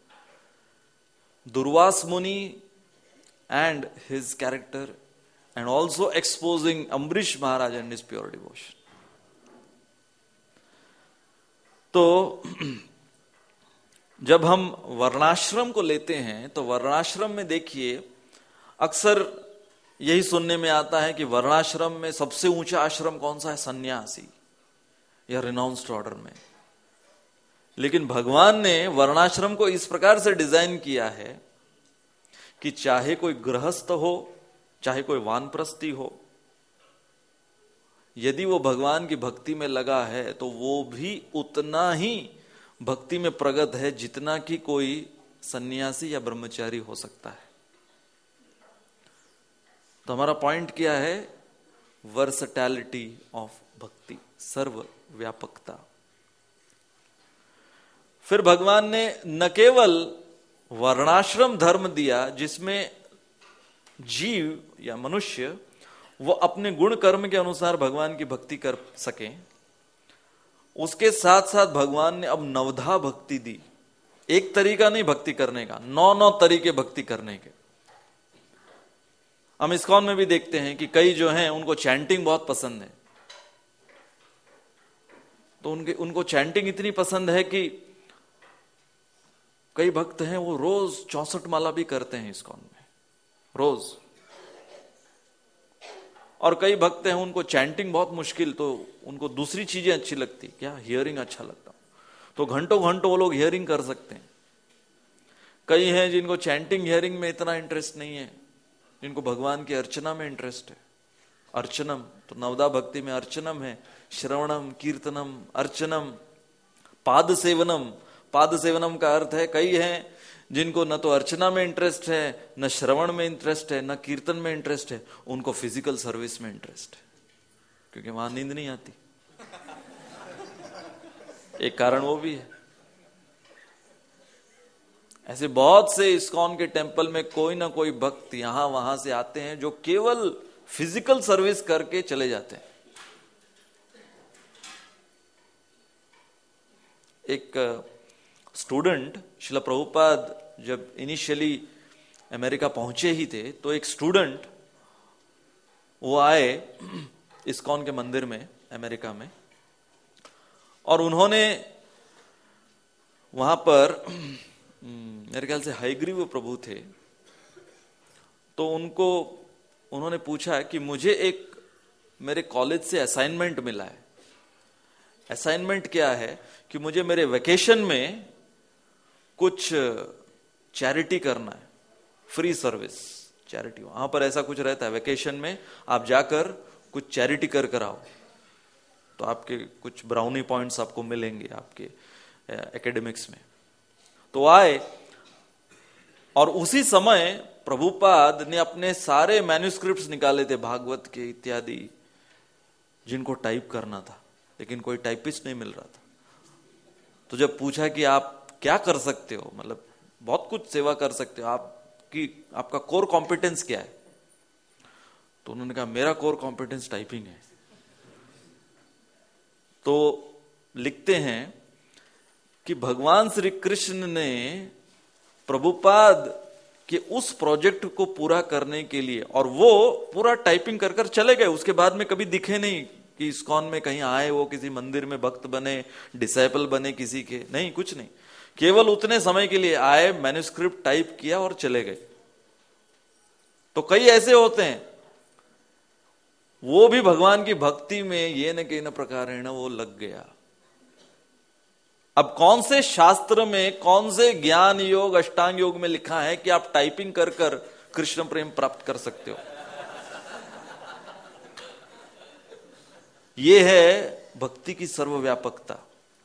Durvas Muni and his character, and also exposing Ambrish Maharaj and his pure devotion. तो जब हम वर्णाश्रम को लेते हैं तो वर्णाश्रम में देखिए, अक्सर यही सुनने में आता है कि वर्णाश्रम में सबसे ऊंचा आश्रम कौन सा है? सन्यासी या रिनाउंस्ड ऑर्डर में। लेकिन भगवान ने वर्णाश्रम को इस प्रकार से डिजाइन किया है कि चाहे कोई गृहस्थ हो, चाहे कोई वानप्रस्थी हो, यदि वो भगवान की भक्ति में लगा है तो वो भी उतना ही भक्ति में प्रगत है जितना कि कोई सन्यासी या ब्रह्मचारी हो सकता है। तो हमारा पॉइंट क्या है? वर्सटैलिटी ऑफ भक्ति, सर्वव्यापकता। फिर भगवान ने न केवल वर्णाश्रम धर्म दिया जिसमें जीव या मनुष्य वो अपने गुण कर्म के अनुसार भगवान की भक्ति कर सके, उसके साथ साथ भगवान ने अब नवधा भक्ति दी। एक तरीका नहीं भक्ति करने का, नौ नौ तरीके भक्ति करने के। हम इस्कॉन में भी देखते हैं कि कई जो हैं उनको चैंटिंग बहुत पसंद है, तो उनके उनको चैंटिंग इतनी पसंद है कि कई भक्त हैं वो रोज चौसठ माला भी करते हैं इस्कॉन में, रोज। और कई भक्त हैं उनको चैंटिंग बहुत मुश्किल, तो उनको दूसरी चीजें अच्छी लगती, क्या हियरिंग अच्छा लगता, तो घंटों घंटों वो लोग हियरिंग कर सकते हैं। कई हैं जिनको चैंटिंग हियरिंग में इतना इंटरेस्ट नहीं है, जिनको भगवान की अर्चना में इंटरेस्ट है। अर्चनम, तो नवदा भक्ति में अर्चनम है, श्रवणम, कीर्तनम, अर्चनम, पाद सेवनम। पाद सेवनम का अर्थ है कई हैं जिनको न तो अर्चना में इंटरेस्ट है, न श्रवण में इंटरेस्ट है, न कीर्तन में इंटरेस्ट है, उनको फिजिकल सर्विस में इंटरेस्ट है, क्योंकि वहां नींद नहीं आती। एक कारण वो भी है। ऐसे बहुत से इस्कॉन के टेंपल में कोई ना कोई भक्त यहां वहां से आते हैं जो केवल फिजिकल सर्विस करके चले जाते हैं। एक स्टूडेंट, शिला प्रभुपाद जब इनिशियली अमेरिका पहुंचे ही थे, तो एक स्टूडेंट वो आए इस्कॉन के मंदिर में अमेरिका में, और उन्होंने वहां पर, मेरे ख्याल से हयग्रीव प्रभु थे, तो उनको उन्होंने पूछा कि मुझे एक मेरे कॉलेज से असाइनमेंट मिला है। असाइनमेंट क्या है कि मुझे मेरे वेकेशन में कुछ चैरिटी करना है, फ्री सर्विस चैरिटी। वहां पर ऐसा कुछ रहता है, वेकेशन में आप जाकर कुछ चैरिटी कर कर आओ, तो आपके कुछ ब्राउनी पॉइंट्स आपको मिलेंगे आपके एकेडमिक्स में। तो आए, और उसी समय प्रभुपाद ने अपने सारे मैन्युस्क्रिप्ट्स निकाले थे भागवत के इत्यादि, जिनको टाइप करना था, लेकिन कोई टाइपिस्ट नहीं मिल रहा था। तो जब पूछा कि आप क्या कर सकते हो, मतलब बहुत कुछ सेवा कर सकते हो, आपकी आपका कोर कॉम्पिटेंस क्या है, तो उन्होंने कहा मेरा कोर कॉम्पिटेंस टाइपिंग है। तो लिखते हैं कि भगवान श्री कृष्ण ने प्रभुपाद के उस प्रोजेक्ट को पूरा करने के लिए, और वो पूरा टाइपिंग कर कर चले गए, उसके बाद में कभी दिखे नहीं कि इस्कॉन में कहीं आए, वो किसी मंदिर में भक्त बने, डिसाइपल बने किसी के, नहीं, कुछ नहीं, केवल उतने समय के लिए आए, मैन्युस्क्रिप्ट टाइप किया और चले गए। तो कई ऐसे होते हैं, वो भी भगवान की भक्ति में ये न कि न प्रकार है ना वो लग गया। अब कौन से शास्त्र में, कौन से ज्ञान योग, अष्टांग योग में लिखा है कि आप टाइपिंग कर कर कृष्ण प्रेम प्राप्त कर सकते हो? ये है भक्ति की सर्वव्यापकता,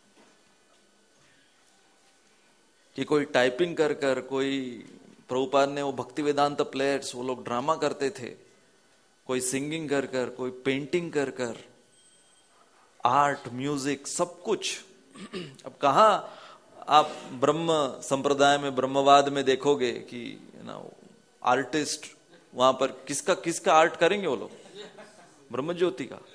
कि कोई टाइपिंग कर कर, कोई, प्रभुपाद ने वो भक्ति वेदांत प्लेयर्स, वो लोग ड्रामा करते थे, कोई सिंगिंग कर कर, कोई पेंटिंग कर कर, आर्ट, म्यूजिक, सब कुछ। अब कहाँ आप ब्रह्म संप्रदाय में, ब्रह्मवाद में देखोगे कि ना आर्टिस्ट वहां पर किसका किसका आर्ट करेंगे वो लोग? ब्रह्म ज्योति का।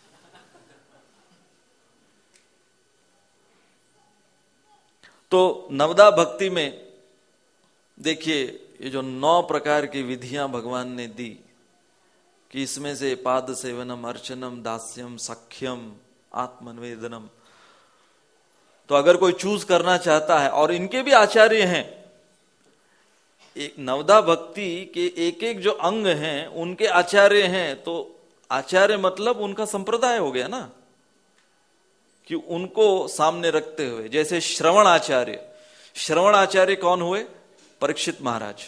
तो नवदा भक्ति में देखिए, ये जो नौ प्रकार की विधियां भगवान ने दी, कि इसमें से पाद सेवनम, अर्चनम, दास्यम, सख्यम, आत्मनिवेदनम, तो अगर कोई चूज करना चाहता है, और इनके भी आचार्य हैं, एक नवदा भक्ति के एक एक जो अंग हैं उनके आचार्य हैं, तो आचार्य मतलब उनका संप्रदाय हो गया ना, कि उनको सामने रखते हुए, जैसे श्रवण आचार्य, श्रवण आचार्य कौन हुए? परीक्षित महाराज।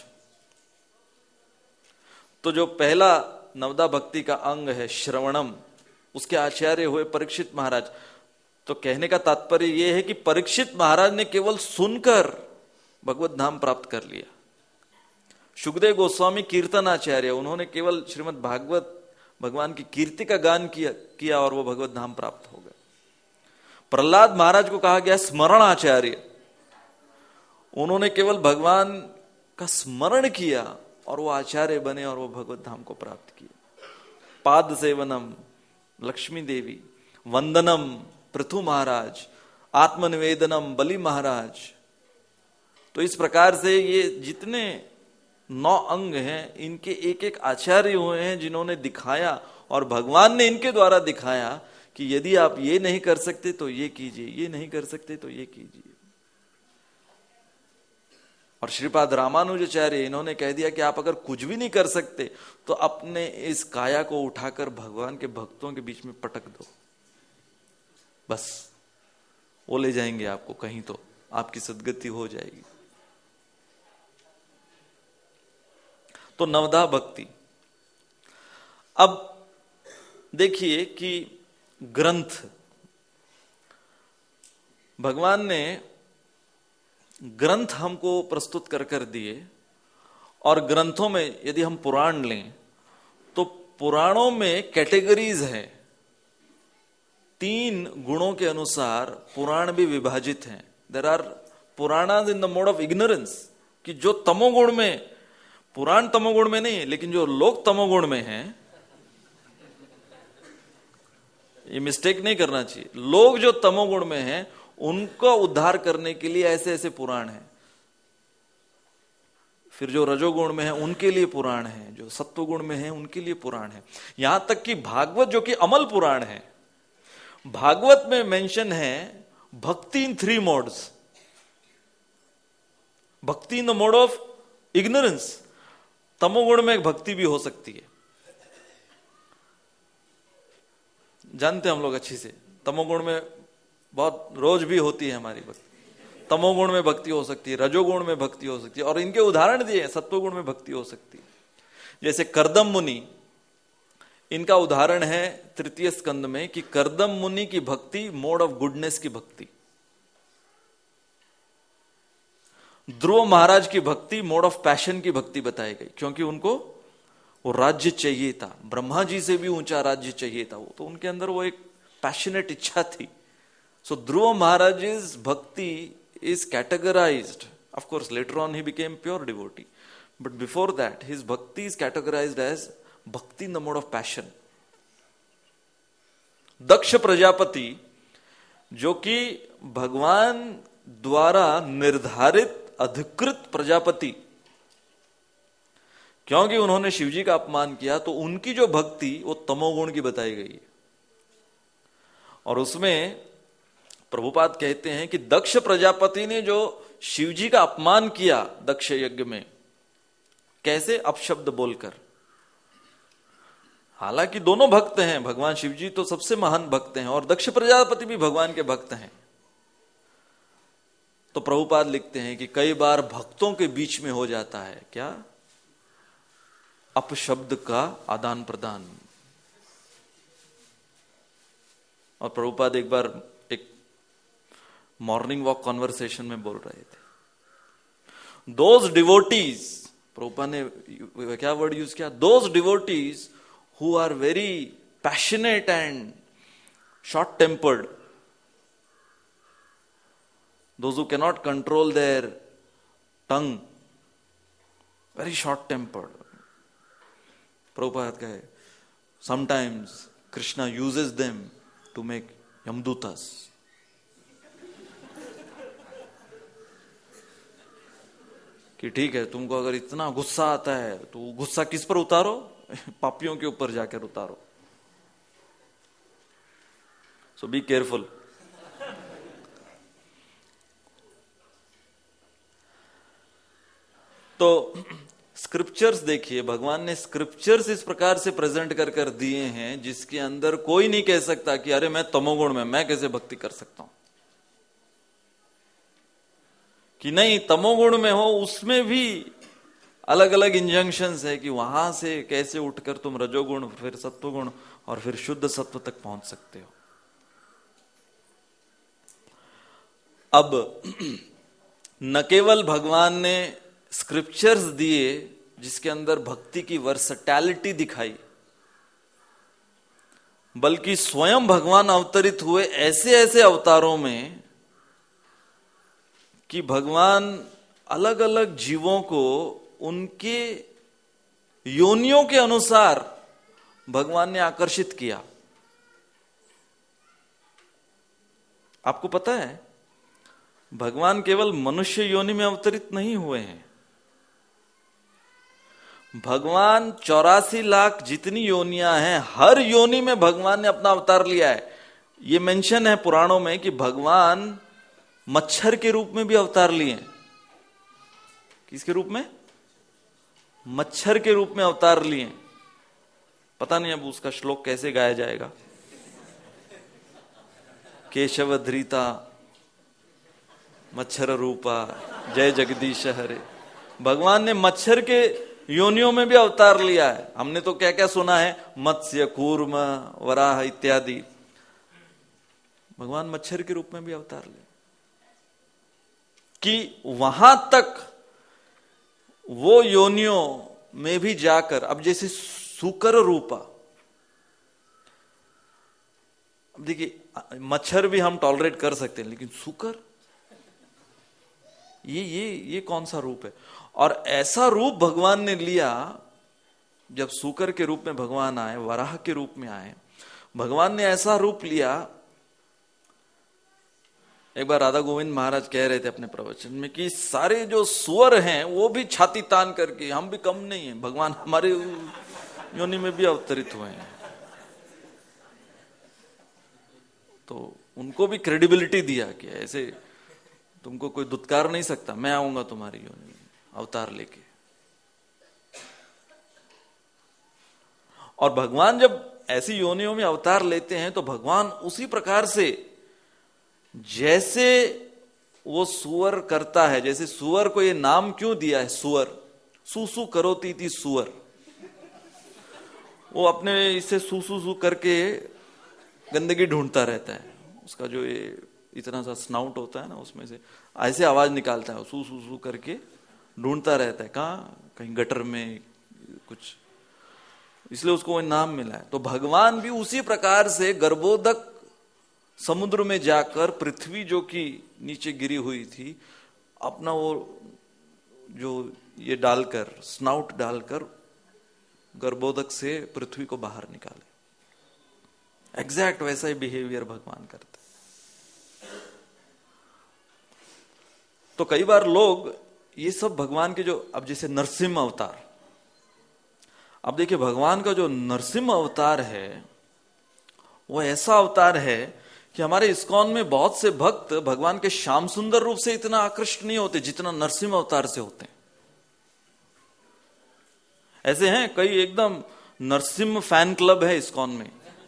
तो जो पहला नवदा भक्ति का अंग है श्रवणम, उसके आचार्य हुए परीक्षित महाराज। तो कहने का तात्पर्य यह है कि परीक्षित महाराज ने केवल सुनकर भगवत धाम प्राप्त कर लिया। शुकदेव गोस्वामी कीर्तनाचार्य, उन्होंने केवल श्रीमद् भागवत, भगवान की कीर्ति का गान किया किया और वो भगवत धाम प्राप्त हो गए। प्रहलाद महाराज को कहा गया स्मरण आचार्य, उन्होंने केवल भगवान का स्मरण किया और वो आचार्य बने और वो भगवत धाम को प्राप्त किया। पाद सेवनम लक्ष्मी देवी, वंदनम पृथु महाराज, आत्मनिवेदनम बलि महाराज। तो इस प्रकार से ये जितने नौ अंग हैं, इनके एक एक आचार्य हुए हैं जिन्होंने दिखाया, और भगवान ने इनके द्वारा दिखाया कि यदि आप ये नहीं कर सकते तो ये कीजिए, ये नहीं कर सकते तो ये कीजिए। और श्रीपाद रामानुजाचार्य इन्होंने कह दिया कि आप अगर कुछ भी नहीं कर सकते तो अपने इस काया को उठाकर भगवान के भक्तों के बीच में पटक दो, बस वो ले जाएंगे आपको कहीं, तो आपकी सद्गति हो जाएगी। तो नवधा भक्ति। अब देखिए कि ग्रंथ, भगवान ने ग्रंथ हमको प्रस्तुत कर कर दिए, और ग्रंथों में यदि हम पुराण लें तो पुराणों में कैटेगरीज है। तीन गुणों के अनुसार पुराण भी विभाजित हैं। There are Puranas in the mode of ignorance, कि जो तमोगुण में, पुराण तमोगुण में नहीं है, लेकिन जो लोग तमोगुण में हैं, ये मिस्टेक नहीं करना चाहिए। लोग जो तमोगुण में हैं उनको उद्धार करने के लिए ऐसे ऐसे पुराण हैं। फिर जो रजोगुण में है उनके लिए पुराण है, जो सत्वगुण में है उनके लिए पुराण है। यहां तक कि भागवत जो कि अमल पुराण है, भागवत में मेंशन है भक्ति इन three modes. Bhakti in the mode of ignorance, तमोगुण में भक्ति भी हो सकती है, जानते हम लोग अच्छी से। तमोगुण में बहुत रोज भी होती है हमारी भक्ति, तमोगुण में भक्ति हो सकती है, रजोगुण में भक्ति हो सकती है, और इनके उदाहरण दिए हैं, सत्वगुण में भक्ति हो सकती है। जैसे कर्दम मुनि, इनका उदाहरण है तृतीय स्कंद में कि कर्दम मुनि की भक्ति मोड ऑफ गुडनेस की भक्ति, ध्रुव महाराज की भक्ति मोड ऑफ पैशन की भक्ति बताई गई, क्योंकि उनको वो राज्य चाहिए था, ब्रह्मा जी से भी ऊंचा राज्य चाहिए था वो, तो उनके अंदर वो एक पैशनेट इच्छा थी। सो ध्रुव महाराज भक्ति is categorized, of course later on he became pure devotee, but before that his bhakti is categorized as bhakti in the mode of passion. दक्ष प्रजापति, जो कि भगवान द्वारा निर्धारित अधिकृत प्रजापति, क्योंकि उन्होंने शिवजी का अपमान किया, तो उनकी जो भक्ति वो तमोगुण की बताई गई है। और उसमें प्रभुपाद कहते हैं कि दक्ष प्रजापति ने जो शिवजी का अपमान किया दक्ष यज्ञ में, कैसे? अपशब्द बोलकर। हालांकि दोनों भक्त हैं, भगवान शिवजी तो सबसे महान भक्त हैं और दक्ष प्रजापति भी भगवान के भक्त हैं। तो प्रभुपाद लिखते हैं कि कई बार भक्तों के बीच में हो जाता है क्या? अपशब्द का आदान प्रदान। और प्रभुपाद एक बार एक मॉर्निंग वॉक कॉन्वर्सेशन में बोल रहे थे, दोज डिवोटीज, प्रभुपाद ने क्या वर्ड यूज किया? Those devotees who are very passionate and short tempered, those who cannot control their tongue, very short tempered. Prabhupada कहे, sometimes Krishna uses them to make yamdutas. कि ठीक है, तुमको अगर इतना गुस्सा आता है तो गुस्सा किस पर उतारो? पापियों के ऊपर जाकर उतारो। So be careful. तो स्क्रिप्चर्स देखिए, भगवान ने स्क्रिप्चर्स इस प्रकार से प्रेजेंट कर कर दिए हैं जिसके अंदर कोई नहीं कह सकता कि अरे मैं तमोगुण में, मैं कैसे भक्ति कर सकता हूं। कि नहीं, तमोगुण में हो उसमें भी अलग अलग इंजंक्शंस है कि वहां से कैसे उठकर तुम रजोगुण, फिर सत्वगुण और फिर शुद्ध सत्व तक पहुंच सकते हो। अब न केवल भगवान ने स्क्रिप्चर्स दिए जिसके अंदर भक्ति की वर्सटैलिटी दिखाई, बल्कि स्वयं भगवान अवतरित हुए ऐसे ऐसे अवतारों में कि भगवान अलग अलग जीवों को उनके योनियों के अनुसार भगवान ने आकर्षित किया। आपको पता है, भगवान केवल मनुष्य योनि में अवतरित नहीं हुए हैं, भगवान चौरासी लाख जितनी योनियां हैं, हर योनि में भगवान ने अपना अवतार लिया है। ये मेंशन है पुराणों में कि भगवान मच्छर के रूप में भी अवतार लिए। किसके रूप में? मच्छर के रूप में अवतार लिए। पता नहीं अब उसका श्लोक कैसे गाया जाएगा। केशव धृता मच्छर रूपा जय जगदीश हरे। भगवान ने मच्छर के योनियों में भी अवतार लिया है। हमने तो क्या क्या सुना है, मत्स्य, कूर्म, वराह इत्यादि। भगवान मच्छर के रूप में भी अवतार लिया कि वहां तक वो योनियों में भी जाकर, अब जैसे सूकर रूपा, अब देखिए मच्छर भी हम टॉलरेट कर सकते हैं, लेकिन सूकर, ये ये ये कौन सा रूप है? और ऐसा रूप भगवान ने लिया, जब सूकर के रूप में भगवान आए, वराह के रूप में आए, भगवान ने ऐसा रूप लिया। एक बार राधा गोविंद महाराज कह रहे थे अपने प्रवचन में कि सारे जो सुअर हैं वो भी छाती तान करके, हम भी कम नहीं है, भगवान हमारे योनि में भी अवतरित हुए हैं। तो उनको भी क्रेडिबिलिटी दिया कि ऐसे तुमको कोई दुत्कार नहीं सकता, मैं आऊंगा तुम्हारी योनि में अवतार लेके। और भगवान जब ऐसी योनियों में अवतार लेते हैं तो भगवान उसी प्रकार से, जैसे वो सुअर करता है, जैसे सुअर को ये नाम क्यों दिया है सुअर, सूसू करोती थी सुअर, वो अपने इससे सूसू सू करके गंदगी ढूंढता रहता है। उसका जो ये इतना सा स्नाउट होता है ना, उसमें से ऐसे आवाज निकालता है, सू सू सू करके ढूंढता रहता है, कहाँ, कहीं गटर में कुछ, इसलिए उसको वो नाम मिला है। तो भगवान भी उसी प्रकार से गर्भोदक समुद्र में जाकर, पृथ्वी जो कि नीचे गिरी हुई थी, अपना वो जो ये डालकर, स्नाउट डालकर गर्भोदक से पृथ्वी को बाहर निकाले। एग्जैक्ट वैसा ही बिहेवियर भगवान करते। तो कई बार लोग ये सब भगवान के जो, अब जैसे नरसिंह अवतार, अब देखिए भगवान का जो नरसिंह अवतार है वो ऐसा अवतार है कि हमारे इस्कॉन में बहुत से भक्त भगवान के श्याम सुंदर रूप से इतना आकृष्ट नहीं होते जितना नरसिंह अवतार से होते हैं। ऐसे हैं कई एकदम नरसिंह फैन क्लब है इस्कॉन में।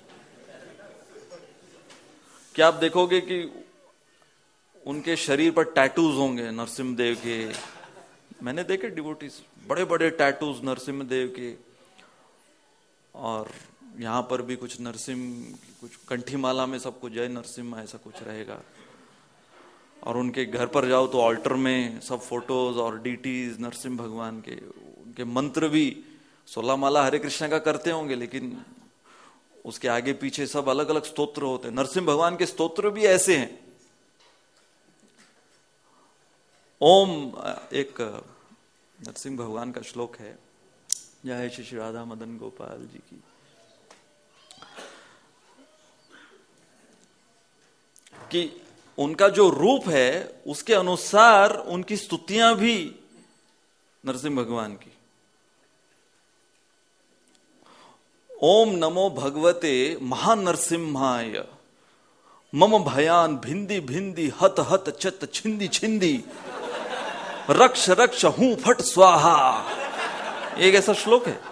क्या आप देखोगे कि उनके शरीर पर टैटूज होंगे नरसिंह देव के। मैंने देखे डिवोटीज, बड़े बड़े टैटूज नरसिंह देव के, और यहां पर भी कुछ नरसिंह, कुछ कंठी माला में सब कुछ जय नरसिंह ऐसा कुछ रहेगा। और उनके घर पर जाओ तो ऑल्टर में सब फोटोज और डीटीज नरसिंह भगवान के। उनके मंत्र भी सोलह माला हरे कृष्ण का करते होंगे, लेकिन उसके आगे पीछे सब अलग अलग स्तोत्र होते हैं। नरसिंह भगवान के स्तोत्र भी ऐसे हैं। ओम, एक नरसिंह भगवान का श्लोक है, जय श्री श्री राधा मदन गोपाल जी की, कि उनका जो रूप है उसके अनुसार उनकी स्तुतियां भी नरसिंह भगवान की। ओम नमो भगवते महानरसिम्हाय मम भयान भिंदी भिंदी हत हत चत छिंदी छिंदी रक्ष रक्ष हूं फट स्वाहा। एक ऐसा श्लोक है।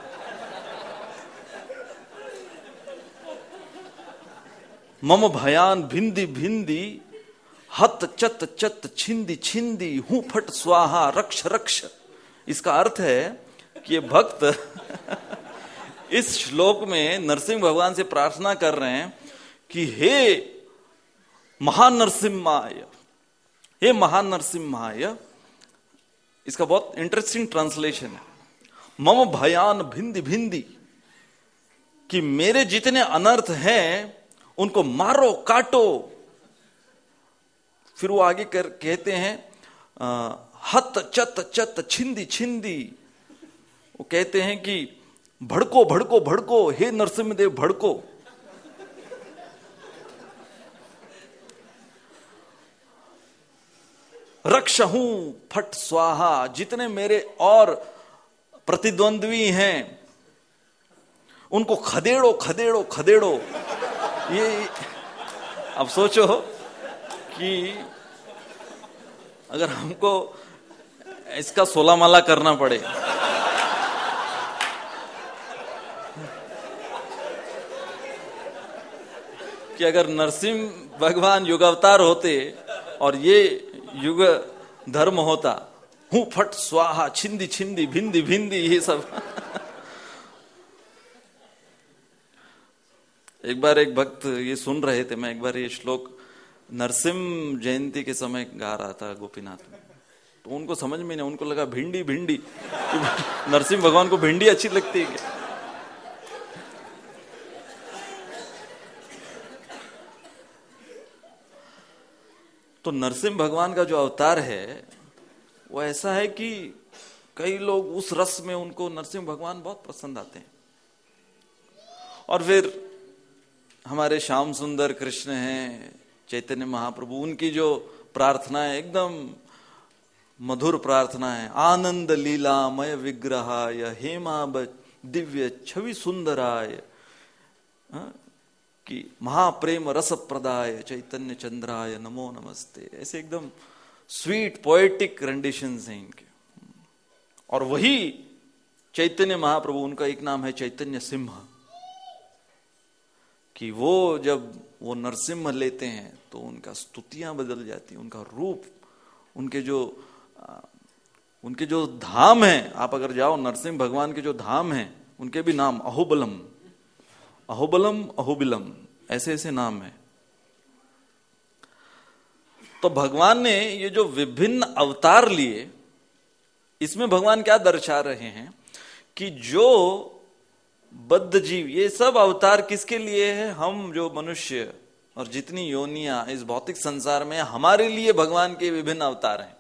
मम भयान भिंदी भिंदी हत चत चत छिंदी छिंदी हूं फट स्वाहा रक्ष रक्ष। इसका अर्थ है कि ये भक्त इस श्लोक में नरसिंह भगवान से प्रार्थना कर रहे हैं कि हे महान नरसिम्हाय, हे महान नरसिम्हाय। इसका बहुत इंटरेस्टिंग ट्रांसलेशन है। मम भयान भिंदी भिंदी, कि मेरे जितने अनर्थ हैं उनको मारो काटो। फिर वो आगे कर कहते हैं आ, हत चत चत छिंदी छिंदी। वो कहते हैं कि भड़को भड़को भड़को, हे नरसिम्हदेव भड़को। रक्ष हूं फट स्वाहा, जितने मेरे और प्रतिद्वंद्वी हैं, उनको खदेड़ो खदेड़ो खदेड़ो। ये अब सोचो कि अगर हमको इसका सोला माला करना पड़े, कि अगर नरसिंह भगवान युगावतार होते और ये युग धर्म होता, हूं फट स्वाहा छिंदी छिंदी भिंदी भिंदी, ये सब। एक बार एक भक्त ये सुन रहे थे, मैं एक बार ये श्लोक नरसिंह जयंती के समय गा रहा था गोपीनाथ में, तो उनको समझ में नहीं, उनको लगा भिंडी भिंडी, नरसिंह भगवान को भिंडी अच्छी लगती है क्या? तो नरसिंह भगवान का जो अवतार है वो ऐसा है कि कई लोग उस रस में, उनको नरसिंह भगवान बहुत पसंद आते हैं। और फिर हमारे श्याम सुंदर कृष्ण हैं, चैतन्य महाप्रभु, उनकी जो प्रार्थना है एकदम मधुर प्रार्थना है, आनंद लीलामय विग्रहाय हेमाब दिव्य छवि सुंदराय, कि महाप्रेम रस प्रदाय चैतन्य चंद्राय नमो नमस्ते। ऐसे एकदम स्वीट पोएटिक रेंडिशंस हैं इनके। और वही चैतन्य महाप्रभु, उनका एक नाम है चैतन्य सिंह, कि वो जब वो नरसिंह लेते हैं तो उनका स्तुतियां बदल जाती, उनका रूप, उनके जो उनके जो धाम है, आप अगर जाओ नरसिंह भगवान के जो धाम हैं, उनके भी नाम अहोबलम अहोबलम अहोबिलम, ऐसे ऐसे नाम है। तो भगवान ने ये जो विभिन्न अवतार लिए, इसमें भगवान क्या दर्शा रहे हैं कि जो बद्ध जीव, ये सब अवतार किसके लिए है? हम जो मनुष्य और जितनी योनियां इस भौतिक संसार में, हमारे लिए भगवान के विभिन्न अवतार हैं,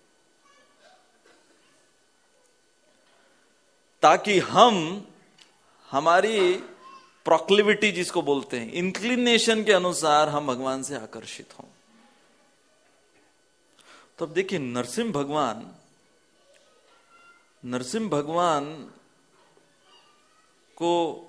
ताकि हम हमारी प्रोक्लिविटी जिसको बोलते हैं, इंक्लिनेशन के अनुसार हम भगवान से आकर्षित हों। तो अब देखिए, नरसिंह भगवान नरसिंह भगवान को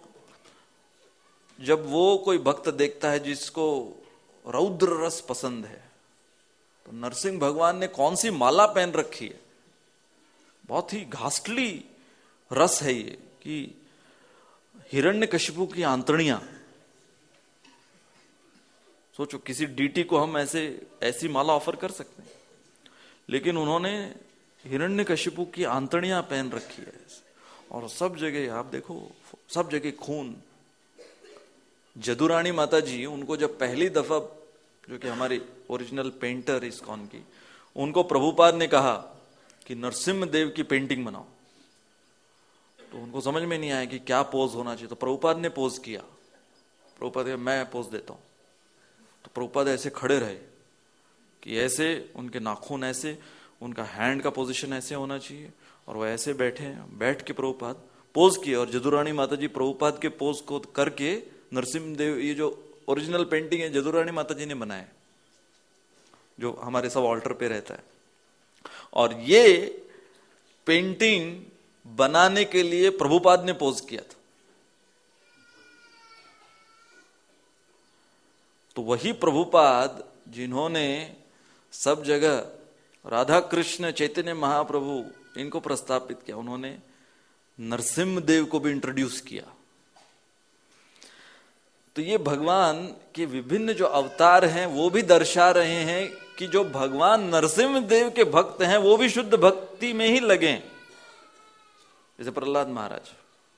जब वो कोई भक्त देखता है जिसको रौद्र रस पसंद है, तो नरसिंह भगवान ने कौन सी माला पहन रखी है, बहुत ही घास्टली रस है ये, कि हिरण्यकशिपु की आंतड़ियां, सोचो किसी डीटी को हम ऐसे ऐसी माला ऑफर कर सकते हैं, लेकिन उन्होंने हिरण्यकशिपु की आंतड़ियां पहन रखी है। और सब जगह आप देखो, सब जगह खून। जदुरानी माता जी, उनको जब पहली दफा, जो कि हमारी ओरिजिनल पेंटर इस्कॉन की, उनको प्रभुपाद ने कहा कि नरसिंह देव की पेंटिंग बनाओ, तो उनको समझ में नहीं आया कि क्या पोज होना चाहिए। तो प्रभुपाद ने पोज किया, प्रभुपाद ने मैं पोज देता हूं, तो प्रभुपाद ऐसे खड़े रहे कि ऐसे उनके नाखून ऐसे, उनका हैंड का पोजीशन ऐसे होना चाहिए, और वो ऐसे बैठे, बैठ के प्रभुपाद पोज किए। और जदुरानी माता जी प्रभुपाद के पोज को करके नरसिंह देव, ये जो ओरिजिनल पेंटिंग है जदुरानी माता जी ने बनाया, जो हमारे सब ऑल्टर पे रहता है। और ये पेंटिंग बनाने के लिए प्रभुपाद ने पोज किया था। तो वही प्रभुपाद जिन्होंने सब जगह राधा कृष्ण चैतन्य महाप्रभु इनको प्रस्तापित किया, उन्होंने नरसिंह देव को भी इंट्रोड्यूस किया। तो ये भगवान के विभिन्न जो अवतार हैं वो भी दर्शा रहे हैं कि जो भगवान नरसिंह देव के भक्त हैं वो भी शुद्ध भक्ति में ही लगे, जैसे प्रहलाद महाराज।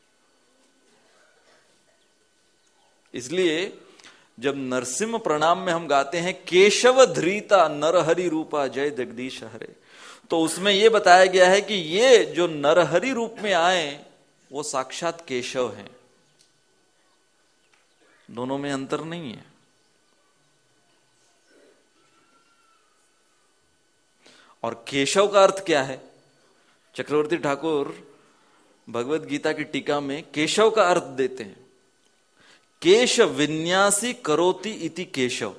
इसलिए जब नरसिंह प्रणाम में हम गाते हैं केशव धृता नरहरि रूपा जय जगदीश हरे, तो उसमें यह बताया गया है कि ये जो नरहरि रूप में आए वो साक्षात केशव हैं, दोनों में अंतर नहीं है। और केशव का अर्थ क्या है? चक्रवर्ती ठाकुर भगवत गीता की टीका में केशव का अर्थ देते हैं, केश विन्यासी करोति इति केशव।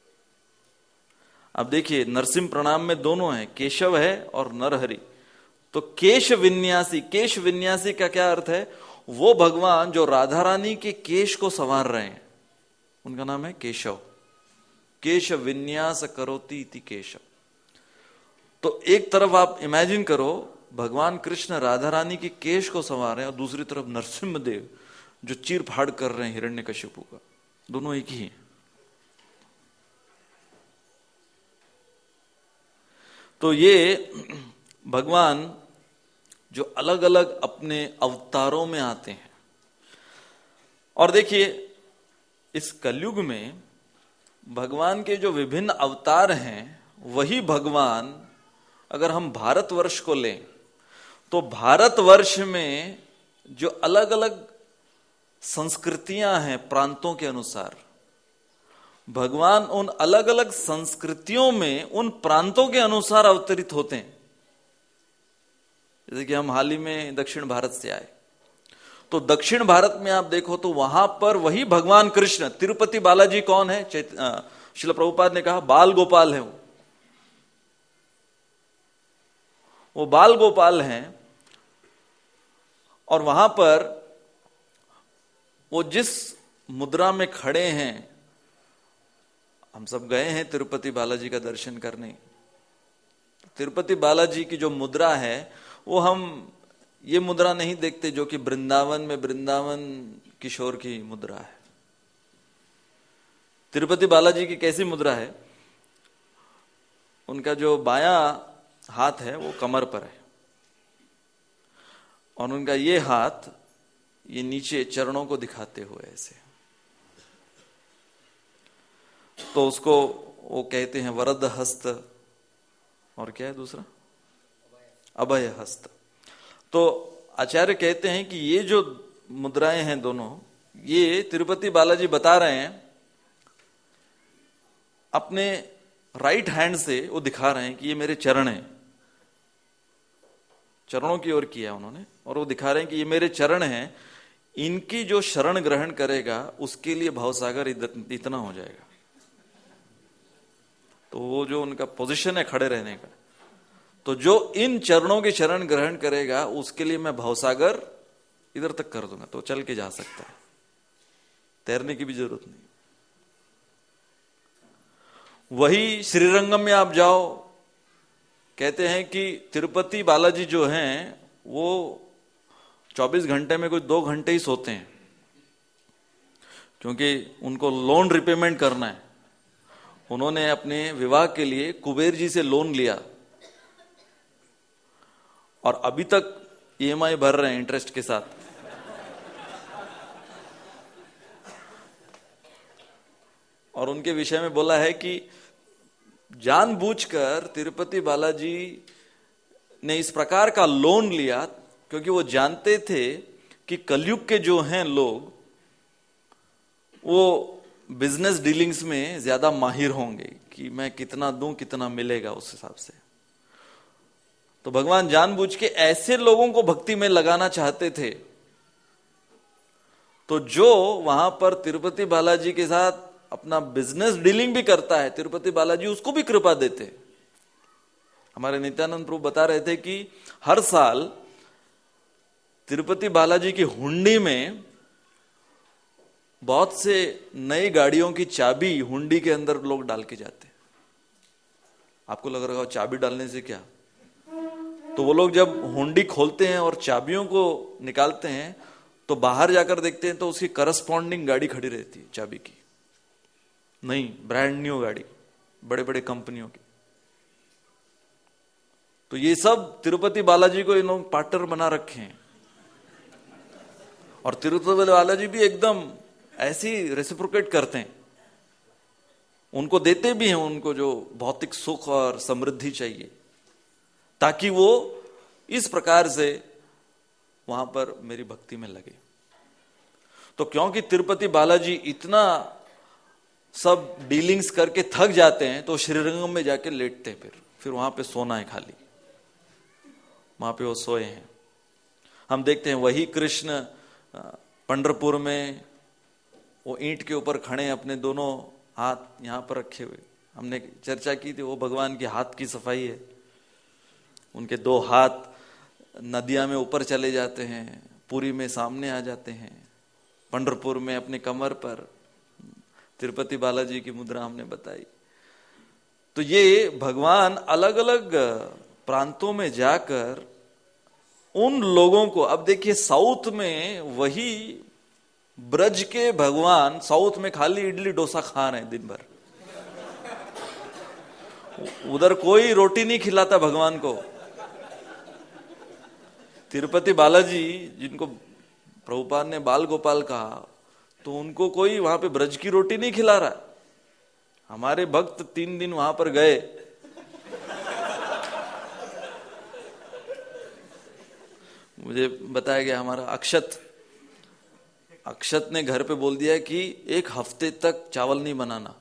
अब देखिए, नरसिंह प्रणाम में दोनों है, केशव है और नरहरि। तो केश विन्यासी, केश विन्यासी का क्या अर्थ है? वो भगवान जो राधा रानी के केश को संवार रहे हैं, उनका नाम है केशव। केश विन्यास करोति इति केशव। तो एक तरफ आप इमेजिन करो, भगवान कृष्ण राधा रानी के केश को संवार रहे हैं, और दूसरी तरफ नरसिम्हदेव जो चीर फाड़ कर रहे हैं हिरण्यकशिपु का। दोनों एक ही हैं। तो ये भगवान जो अलग अलग अपने अवतारों में आते हैं, और देखिए इस कलयुग में भगवान के जो विभिन्न अवतार हैं, वही भगवान अगर हम भारतवर्ष को लें तो भारतवर्ष में जो अलग अलग संस्कृतियां हैं प्रांतों के अनुसार, भगवान उन अलग अलग संस्कृतियों में उन प्रांतों के अनुसार अवतरित होते हैं। जैसे कि हम हाल ही में दक्षिण भारत से आए, तो दक्षिण भारत में आप देखो तो वहां पर वही भगवान कृष्ण, तिरुपति बालाजी कौन है? श्रील प्रभुपाद ने कहा बाल गोपाल है। वो वो बाल गोपाल हैं, और वहां पर वो जिस मुद्रा में खड़े हैं, हम सब गए हैं तिरुपति बालाजी का दर्शन करने। तिरुपति बालाजी की जो मुद्रा है, वो हम ये मुद्रा नहीं देखते जो कि वृंदावन में वृंदावन किशोर की मुद्रा है। तिरुपति बालाजी की कैसी मुद्रा है? उनका जो बायां हाथ है वो कमर पर है, और उनका ये हाथ ये नीचे चरणों को दिखाते हुए ऐसे, तो उसको वो कहते हैं वरद हस्त, और क्या है दूसरा? अभय हस्त। तो आचार्य कहते हैं कि ये जो मुद्राएं हैं दोनों, ये तिरुपति बालाजी बता रहे हैं, अपने राइट हैंड से वो दिखा रहे हैं कि ये मेरे चरण हैं, चरणों की ओर किया उन्होंने, और वो दिखा रहे हैं कि ये मेरे चरण हैं, इनकी जो शरण ग्रहण करेगा उसके लिए भवसागर इतना हो जाएगा। तो वो जो उनका पोजीशन है खड़े रहने का, तो जो इन चरणों की शरण ग्रहण करेगा उसके लिए मैं भवसागर इधर तक कर दूंगा, तो चल के जा सकता है, तैरने की भी जरूरत नहीं। वही श्रीरंगम में आप जाओ, कहते हैं कि तिरुपति बालाजी जो हैं वो चौबीस घंटे में कुछ दो घंटे ही सोते हैं, क्योंकि उनको लोन रिपेमेंट करना है। उन्होंने अपने विवाह के लिए कुबेर जी से लोन लिया, और अभी तक ईएमआई भर रहे हैं इंटरेस्ट के साथ। और उनके विषय में बोला है कि जानबूझकर तिरुपति बालाजी ने इस प्रकार का लोन लिया, क्योंकि वो जानते थे कि कलयुग के जो हैं लोग वो बिजनेस डीलिंग्स में ज्यादा माहिर होंगे, कि मैं कितना दूं कितना मिलेगा उस हिसाब से। तो भगवान जानबूझ के ऐसे लोगों को भक्ति में लगाना चाहते थे, तो जो वहां पर तिरुपति बालाजी के साथ अपना बिजनेस डीलिंग भी करता है, तिरुपति बालाजी उसको भी कृपा देते। हमारे नित्यानंद प्रभु बता रहे थे कि हर साल तिरुपति बालाजी की हुंडी में बहुत से नई गाड़ियों की चाबी हुंडी के अंदर लोग डाल के जाते। आपको लग रहा हो चाबी डालने से क्या, तो वो लोग जब हुंडी खोलते हैं और चाबियों को निकालते हैं, तो बाहर जाकर देखते हैं तो उसकी करस्पॉन्डिंग गाड़ी खड़ी रहती है, चाबी की नहीं, ब्रांड न्यू गाड़ी, बड़े बड़े कंपनियों की। तो ये सब तिरुपति बालाजी को इन लोग पार्टनर बना रखे हैं, और तिरुपति बालाजी भी एकदम ऐसी रेसिप्रोकेट करते हैं, उनको देते भी हैं उनको जो भौतिक सुख और समृद्धि चाहिए, ताकि वो इस प्रकार से वहां पर मेरी भक्ति में लगे। तो क्योंकि तिरुपति बालाजी इतना सब डीलिंग्स करके थक जाते हैं, तो श्रीरंगम में जाके लेटते हैं, फिर फिर वहां पे सोना है खाली, वहां पे वो सोए हैं। हम देखते हैं वही कृष्ण पंढरपुर में वो ईंट के ऊपर खड़े, अपने दोनों हाथ यहां पर रखे हुए। हमने चर्चा की थी, वो भगवान के हाथ की सफाई है, उनके दो हाथ नदिया में ऊपर चले जाते हैं, पुरी में सामने आ जाते हैं, पंढरपुर में अपने कमर पर, तिरुपति बालाजी की मुद्रा हमने बताई। तो ये भगवान अलग अलग प्रांतों में जाकर उन लोगों को, अब देखिए साउथ में वही ब्रज के भगवान साउथ में खाली इडली डोसा खा रहे हैं दिन भर, उधर कोई रोटी नहीं खिलाता भगवान को। तिरुपति बालाजी जिनको प्रभुपाद ने बाल गोपाल कहा, तो उनको कोई वहां पे ब्रज की रोटी नहीं खिला रहा। हमारे भक्त तीन दिन वहां पर गए, मुझे बताया गया हमारा अक्षत अक्षत ने घर पे बोल दिया कि एक हफ्ते तक चावल नहीं बनाना।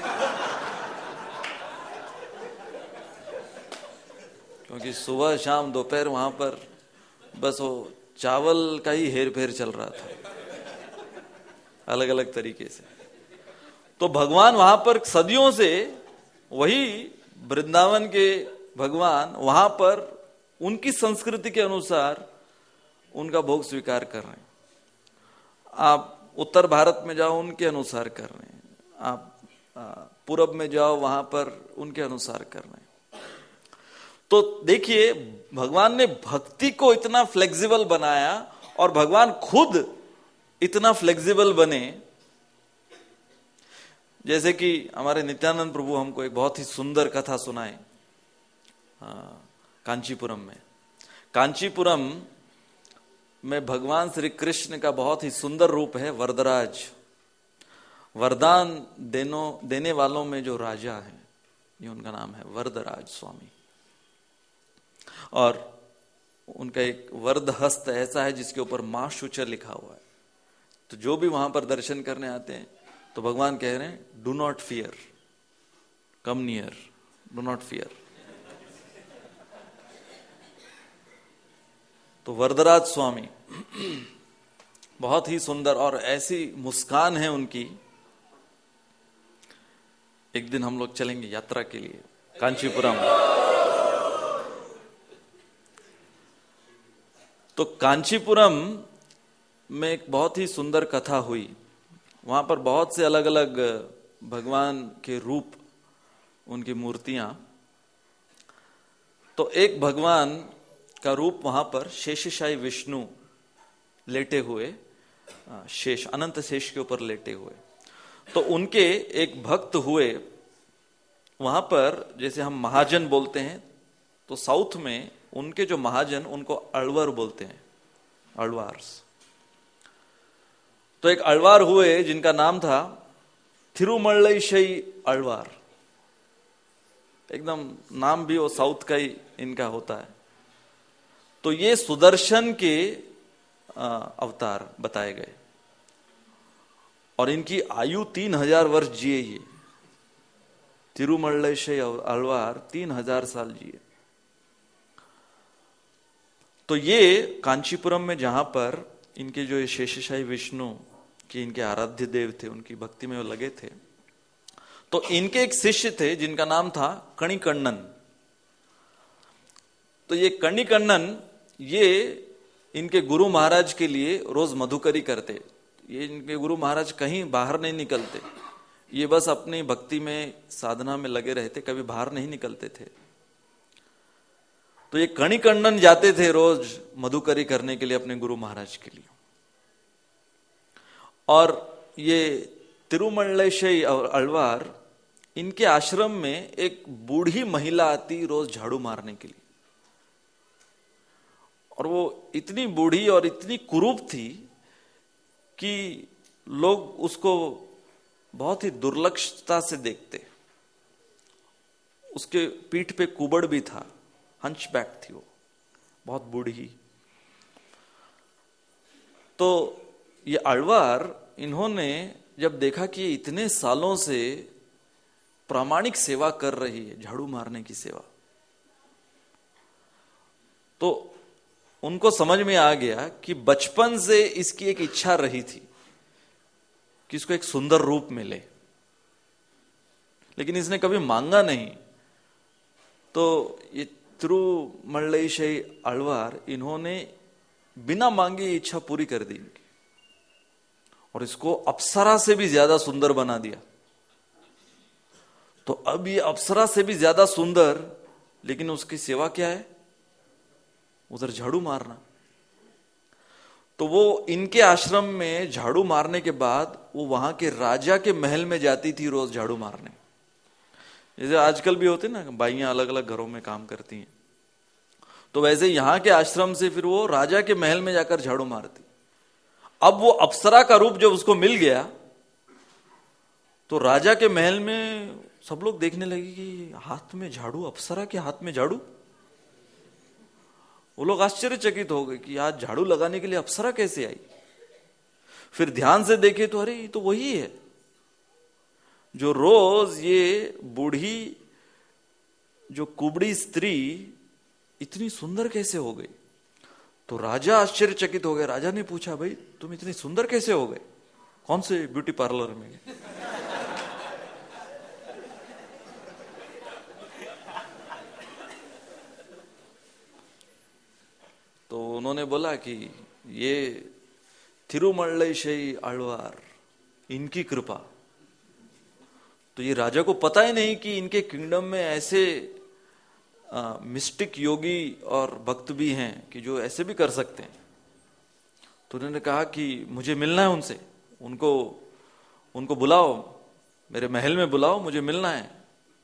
क्योंकि सुबह शाम दोपहर वहां पर बस वो चावल का ही हेर फेर चल रहा था, अलग अलग तरीके से। तो भगवान वहां पर सदियों से, वही वृंदावन के भगवान वहां पर उनकी संस्कृति के अनुसार उनका भोग स्वीकार कर रहे हैं। आप उत्तर भारत में जाओ उनके अनुसार कर रहे हैं, आप पूरब में जाओ वहां पर उनके अनुसार कर रहे हैं। तो देखिए भगवान ने भक्ति को इतना फ्लेक्सिबल बनाया और भगवान खुद इतना फ्लेक्सिबल बने। जैसे कि हमारे नित्यानंद प्रभु हमको एक बहुत ही सुंदर कथा सुनाए कांचीपुरम में। कांचीपुरम में भगवान श्री कृष्ण का बहुत ही सुंदर रूप है वरदराज, वरदान देनो देने वालों में जो राजा है, ये उनका नाम है वरदराज स्वामी। और उनका एक वरद हस्त ऐसा है जिसके ऊपर मां शुचर लिखा हुआ है। तो जो भी वहां पर दर्शन करने आते हैं तो भगवान कह रहे हैं do not fear, come near, do not fear. तो वरदराज स्वामी बहुत ही सुंदर और ऐसी मुस्कान है उनकी। एक दिन हम लोग चलेंगे यात्रा के लिए कांचीपुरम। तो कांचीपुरम में एक बहुत ही सुंदर कथा हुई। वहां पर बहुत से अलग अलग भगवान के रूप, उनकी मूर्तियां। तो एक भगवान का रूप वहां पर शेषशायी विष्णु लेटे हुए, शेष अनंत शेष के ऊपर लेटे हुए। तो उनके एक भक्त हुए वहां पर, जैसे हम महाजन बोलते हैं, तो साउथ में उनके जो महाजन उनको अळवर बोलते हैं, अळवार्स। तो एक अळवार हुए जिनका नाम था थिरुमल्लैशई अळवार। एकदम नाम भी वो साउथ का ही इनका होता है। तो ये सुदर्शन के अवतार बताए गए और इनकी आयु तीन हजार वर्ष जिए। ये तिरुमल्लैशई अळवार तीन हजार साल जिए। तो ये कांचीपुरम में जहां पर इनके जो शेषशायी विष्णु के इनके आराध्य देव थे, उनकी भक्ति में वो लगे थे। तो इनके एक शिष्य थे जिनका नाम था कणिकण्णन। तो ये कणिकण्णन ये इनके गुरु महाराज के लिए रोज मधुकरी करते। ये इनके गुरु महाराज कहीं बाहर नहीं निकलते, ये बस अपनी भक्ति में साधना में लगे रहते, कभी बाहर नहीं निकलते थे। तो ये कणिकण्णन जाते थे रोज मधुकरी करने के लिए अपने गुरु महाराज के लिए। और ये तिरुमल्लैशई अळवार, इनके आश्रम में एक बूढ़ी महिला आती रोज झाड़ू मारने के लिए। और वो इतनी बूढ़ी और इतनी कुरूप थी कि लोग उसको बहुत ही दुर्लक्षता से देखते। उसके पीठ पे कुबड़ भी था, हंचबैक थी वो, बहुत बूढ़ी। तो ये अळवार, इन्होंने जब देखा कि इतने सालों से प्रामाणिक सेवा कर रही है, झाड़ू मारने की सेवा, तो उनको समझ में आ गया कि बचपन से इसकी एक इच्छा रही थी कि इसको एक सुंदर रूप मिले, लेकिन इसने कभी मांगा नहीं। तो ये तिरुमल्लई आழ்वार, इन्होंने बिना मांगे इच्छा पूरी कर दी इनकी, और इसको अप्सरा से भी ज्यादा सुंदर बना दिया। तो अब ये अप्सरा से भी ज्यादा सुंदर, लेकिन उसकी सेवा क्या है? उधर झाड़ू मारना। तो वो इनके आश्रम में झाड़ू मारने के बाद वो वहां के राजा के महल में जाती थी रोज झाड़ू मारने। जैसे आजकल भी होते ना, बाइयां अलग अलग घरों में काम करती हैं, तो वैसे यहां के आश्रम से फिर वो राजा के महल में जाकर झाड़ू मारती। अब वो अप्सरा का रूप जब उसको मिल गया तो राजा के महल में सब लोग देखने लगे कि हाथ में झाड़ू, अप्सरा के हाथ में झाड़ू। वो लोग आश्चर्यचकित हो गए कि आज झाड़ू लगाने के लिए अप्सरा कैसे आई। फिर ध्यान से देखे तो अरे ये तो वही है जो रोज ये बूढ़ी जो कुबड़ी स्त्री इतनी सुंदर कैसे हो गई। तो राजा आश्चर्यचकित हो गए। राजा ने पूछा, भाई तुम इतनी सुंदर कैसे हो गए? कौन से ब्यूटी पार्लर में? तो उन्होंने बोला कि ये तिरुमल्लई आழ்वार, इनकी कृपा। तो ये राजा को पता ही नहीं कि इनके किंगडम में ऐसे आ, मिस्टिक योगी और भक्त भी हैं कि जो ऐसे भी कर सकते हैं। तो उन्होंने कहा कि मुझे मिलना है उनसे, उनको उनको बुलाओ, मेरे महल में बुलाओ, मुझे मिलना है।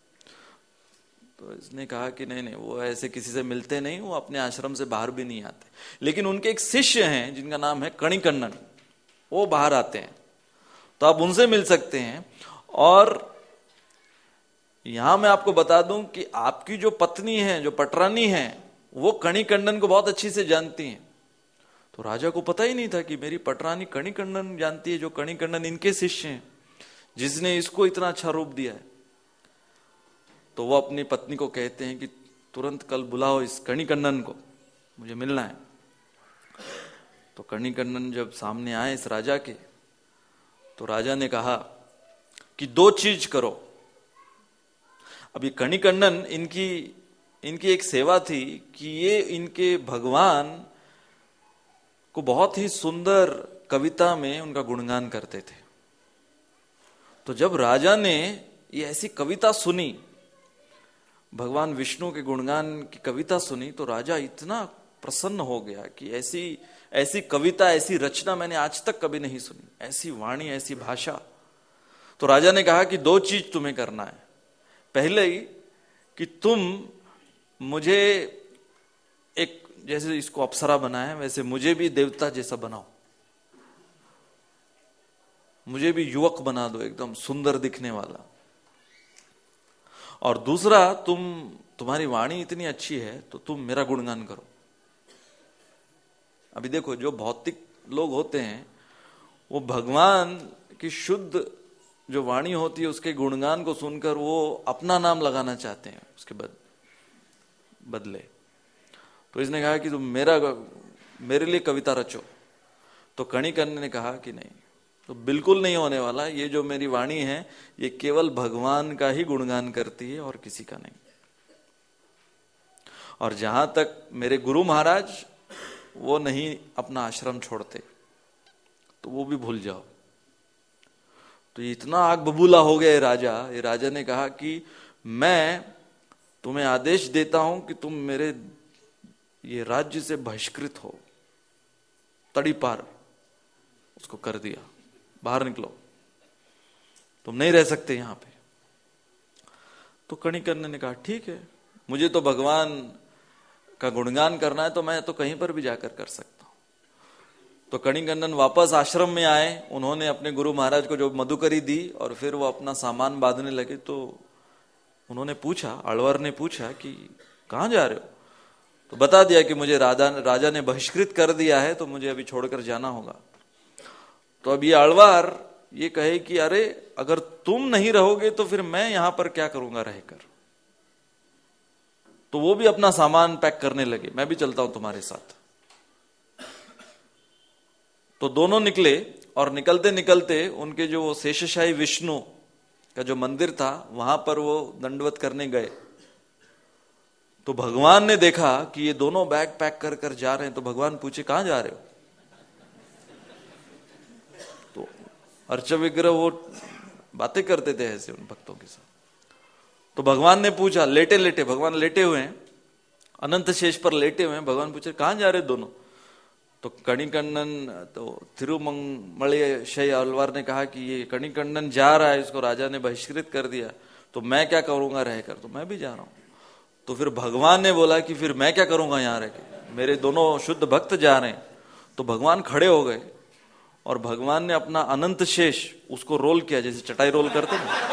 तो इसने कहा कि नहीं नहीं, वो ऐसे किसी से मिलते नहीं, वो अपने आश्रम से बाहर भी नहीं आते। लेकिन उनके एक शिष्य हैं जिनका नाम है कणिकण्णन, वो बाहर आते हैं, तो आप उनसे मिल सकते हैं। और यहां मैं आपको बता दूं कि आपकी जो पत्नी है, जो पटरानी है, वो कणिकण्णन को बहुत अच्छी से जानती हैं। तो राजा को पता ही नहीं था कि मेरी पटरानी कणिकण्णन जानती है, जो कणिकण्णन इनके शिष्य हैं, जिसने इसको इतना अच्छा रूप दिया है। तो वो अपनी पत्नी को कहते हैं कि तुरंत कल बुलाओ इस कणिकण्णन को, मुझे मिलना है। तो कणिकण्णन जब सामने आए इस राजा के, तो राजा ने कहा कि दो चीज करो। अभी कणिकण्णन, इनकी इनकी एक सेवा थी कि ये इनके भगवान को बहुत ही सुंदर कविता में उनका गुणगान करते थे। तो जब राजा ने ये ऐसी कविता सुनी, भगवान विष्णु के गुणगान की कविता सुनी, तो राजा इतना प्रसन्न हो गया कि ऐसी ऐसी कविता, ऐसी रचना मैंने आज तक कभी नहीं सुनी, ऐसी वाणी, ऐसी भाषा। तो राजा ने कहा कि दो चीज तुम्हें करना है। पहले ही कि तुम मुझे एक, जैसे इसको अप्सरा बनाया वैसे मुझे भी देवता जैसा बनाओ, मुझे भी युवक बना दो, एकदम सुंदर दिखने वाला। और दूसरा, तुम तुम्हारी वाणी इतनी अच्छी है तो तुम मेरा गुणगान करो। अभी देखो, जो भौतिक लोग होते हैं वो भगवान की शुद्ध जो वाणी होती है उसके गुणगान को सुनकर वो अपना नाम लगाना चाहते हैं उसके बद, बदले। तो इसने कहा कि तुम मेरा मेरे लिए कविता रचो। तो कणिकण्णन ने कहा कि नहीं, तो बिल्कुल नहीं होने वाला, ये जो मेरी वाणी है ये केवल भगवान का ही गुणगान करती है और किसी का नहीं। और जहां तक मेरे गुरु महाराज, वो नहीं अपना आश्रम छोड़ते, तो वो भी भूल जाओ। तो इतना आग बबूला हो गया ये राजा। ये राजा ने कहा कि मैं तुम्हें आदेश देता हूं कि तुम मेरे ये राज्य से बहिष्कृत हो, तड़ी पार उसको कर दिया, बाहर निकलो, तुम नहीं रह सकते यहां पे। तो कणिकण्णन ने कहा ठीक है, मुझे तो भगवान का गुणगान करना है, तो मैं तो कहीं पर भी जाकर कर सकता हूं। तो कणिकण्णन वापस आश्रम में आए, उन्होंने अपने गुरु महाराज को जो मधुकरी दी और फिर वो अपना सामान बांधने लगे। तो उन्होंने पूछा, आழ்वार ने पूछा कि कहां जा रहे हो? तो बता दिया कि मुझे राजा राजा ने बहिष्कृत कर दिया है, तो मुझे अभी छोड़कर जाना होगा। तो अब ये आழ்वार ये कहे कि अरे अगर तुम नहीं रहोगे तो फिर मैं यहां पर क्या करूंगा रहकर। तो वो भी अपना सामान पैक करने लगे, मैं भी चलता हूं तुम्हारे साथ। तो दोनों निकले और निकलते निकलते उनके जो शेषशाही विष्णु का जो मंदिर था वहां पर वो दंडवत करने गए। तो भगवान ने देखा कि ये दोनों बैग पैक कर कर जा रहे हैं, तो भगवान पूछे कहां जा रहे हो? तो अर्च विग्रह वो बातें करते थे ऐसे उन भक्तों के साथ। तो भगवान ने पूछा, लेटे लेटे, भगवान लेटे हुए हैं, अनंत शेष पर लेटे हुए हैं, भगवान पूछे कहां जा रहे दोनों? तो कणिकण्णन, तो तिरुमंगमलय शय अलवार ने कहा कि ये कणिकण्णन जा रहा है, इसको राजा ने बहिष्कृत कर दिया, तो मैं क्या करूंगा रहकर? तो मैं भी जा रहा हूं। तो फिर भगवान ने बोला कि फिर मैं क्या करूंगा यहां रहकर, मेरे दोनों शुद्ध भक्त जा रहे हैं। तो भगवान खड़े हो गए और भगवान ने अपना अनंत शेष उसको रोल किया, जैसे चटाई रोल करते हैं।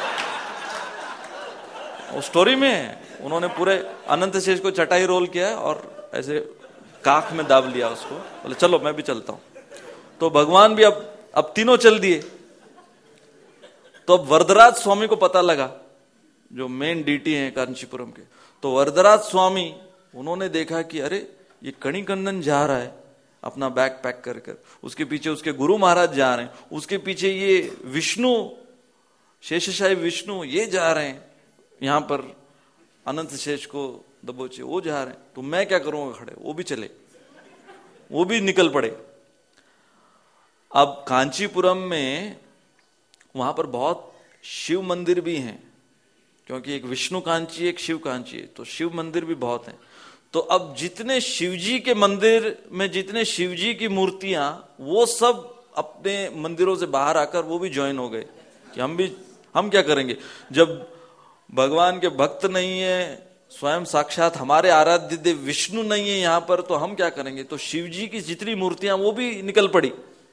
वो स्टोरी में है, उन्होंने पूरे अनंत शेष को चटाई रोल किया और ऐसे काख में दाब लिया उसको, बोले चलो मैं भी चलता हूं। तो भगवान भी अब अब तीनों चल दिए। तो अब वरदराज स्वामी को पता लगा, जो मेन डीटी हैं कांचीपुरम के, तो वरदराज स्वामी उन्होंने देखा कि अरे ये कणिकण्णन जा रहा है अपना बैग पैक कर कर, उसके पीछे उसके गुरु महाराज जा रहे हैं, उसके पीछे ये विष्णु, शेषशाही विष्णु ये जा रहे हैं यहां पर अनंत शेष को दबोचे, वो जा रहे हैं, तो मैं क्या करूंगा खड़े? वो भी चले, वो भी निकल पड़े। अब कांचीपुरम में वहां पर बहुत शिव मंदिर भी हैं, क्योंकि एक विष्णु कांची एक शिव कांची है, तो शिव मंदिर भी बहुत हैं। तो अब जितने शिवजी के मंदिर में जितने शिवजी की मूर्तियां, वो सब अपने मंदिरों से बाहर आकर वो भी ज्वाइन हो गए कि हम भी हम क्या करेंगे, जब भगवान के भक्त नहीं है, स्वयं साक्षात हमारे आराध्य देव विष्णु नहीं है यहां पर, तो हम क्या करेंगे? तो शिवजी की जितनी मूर्तियां वो भी निकल पड़ी।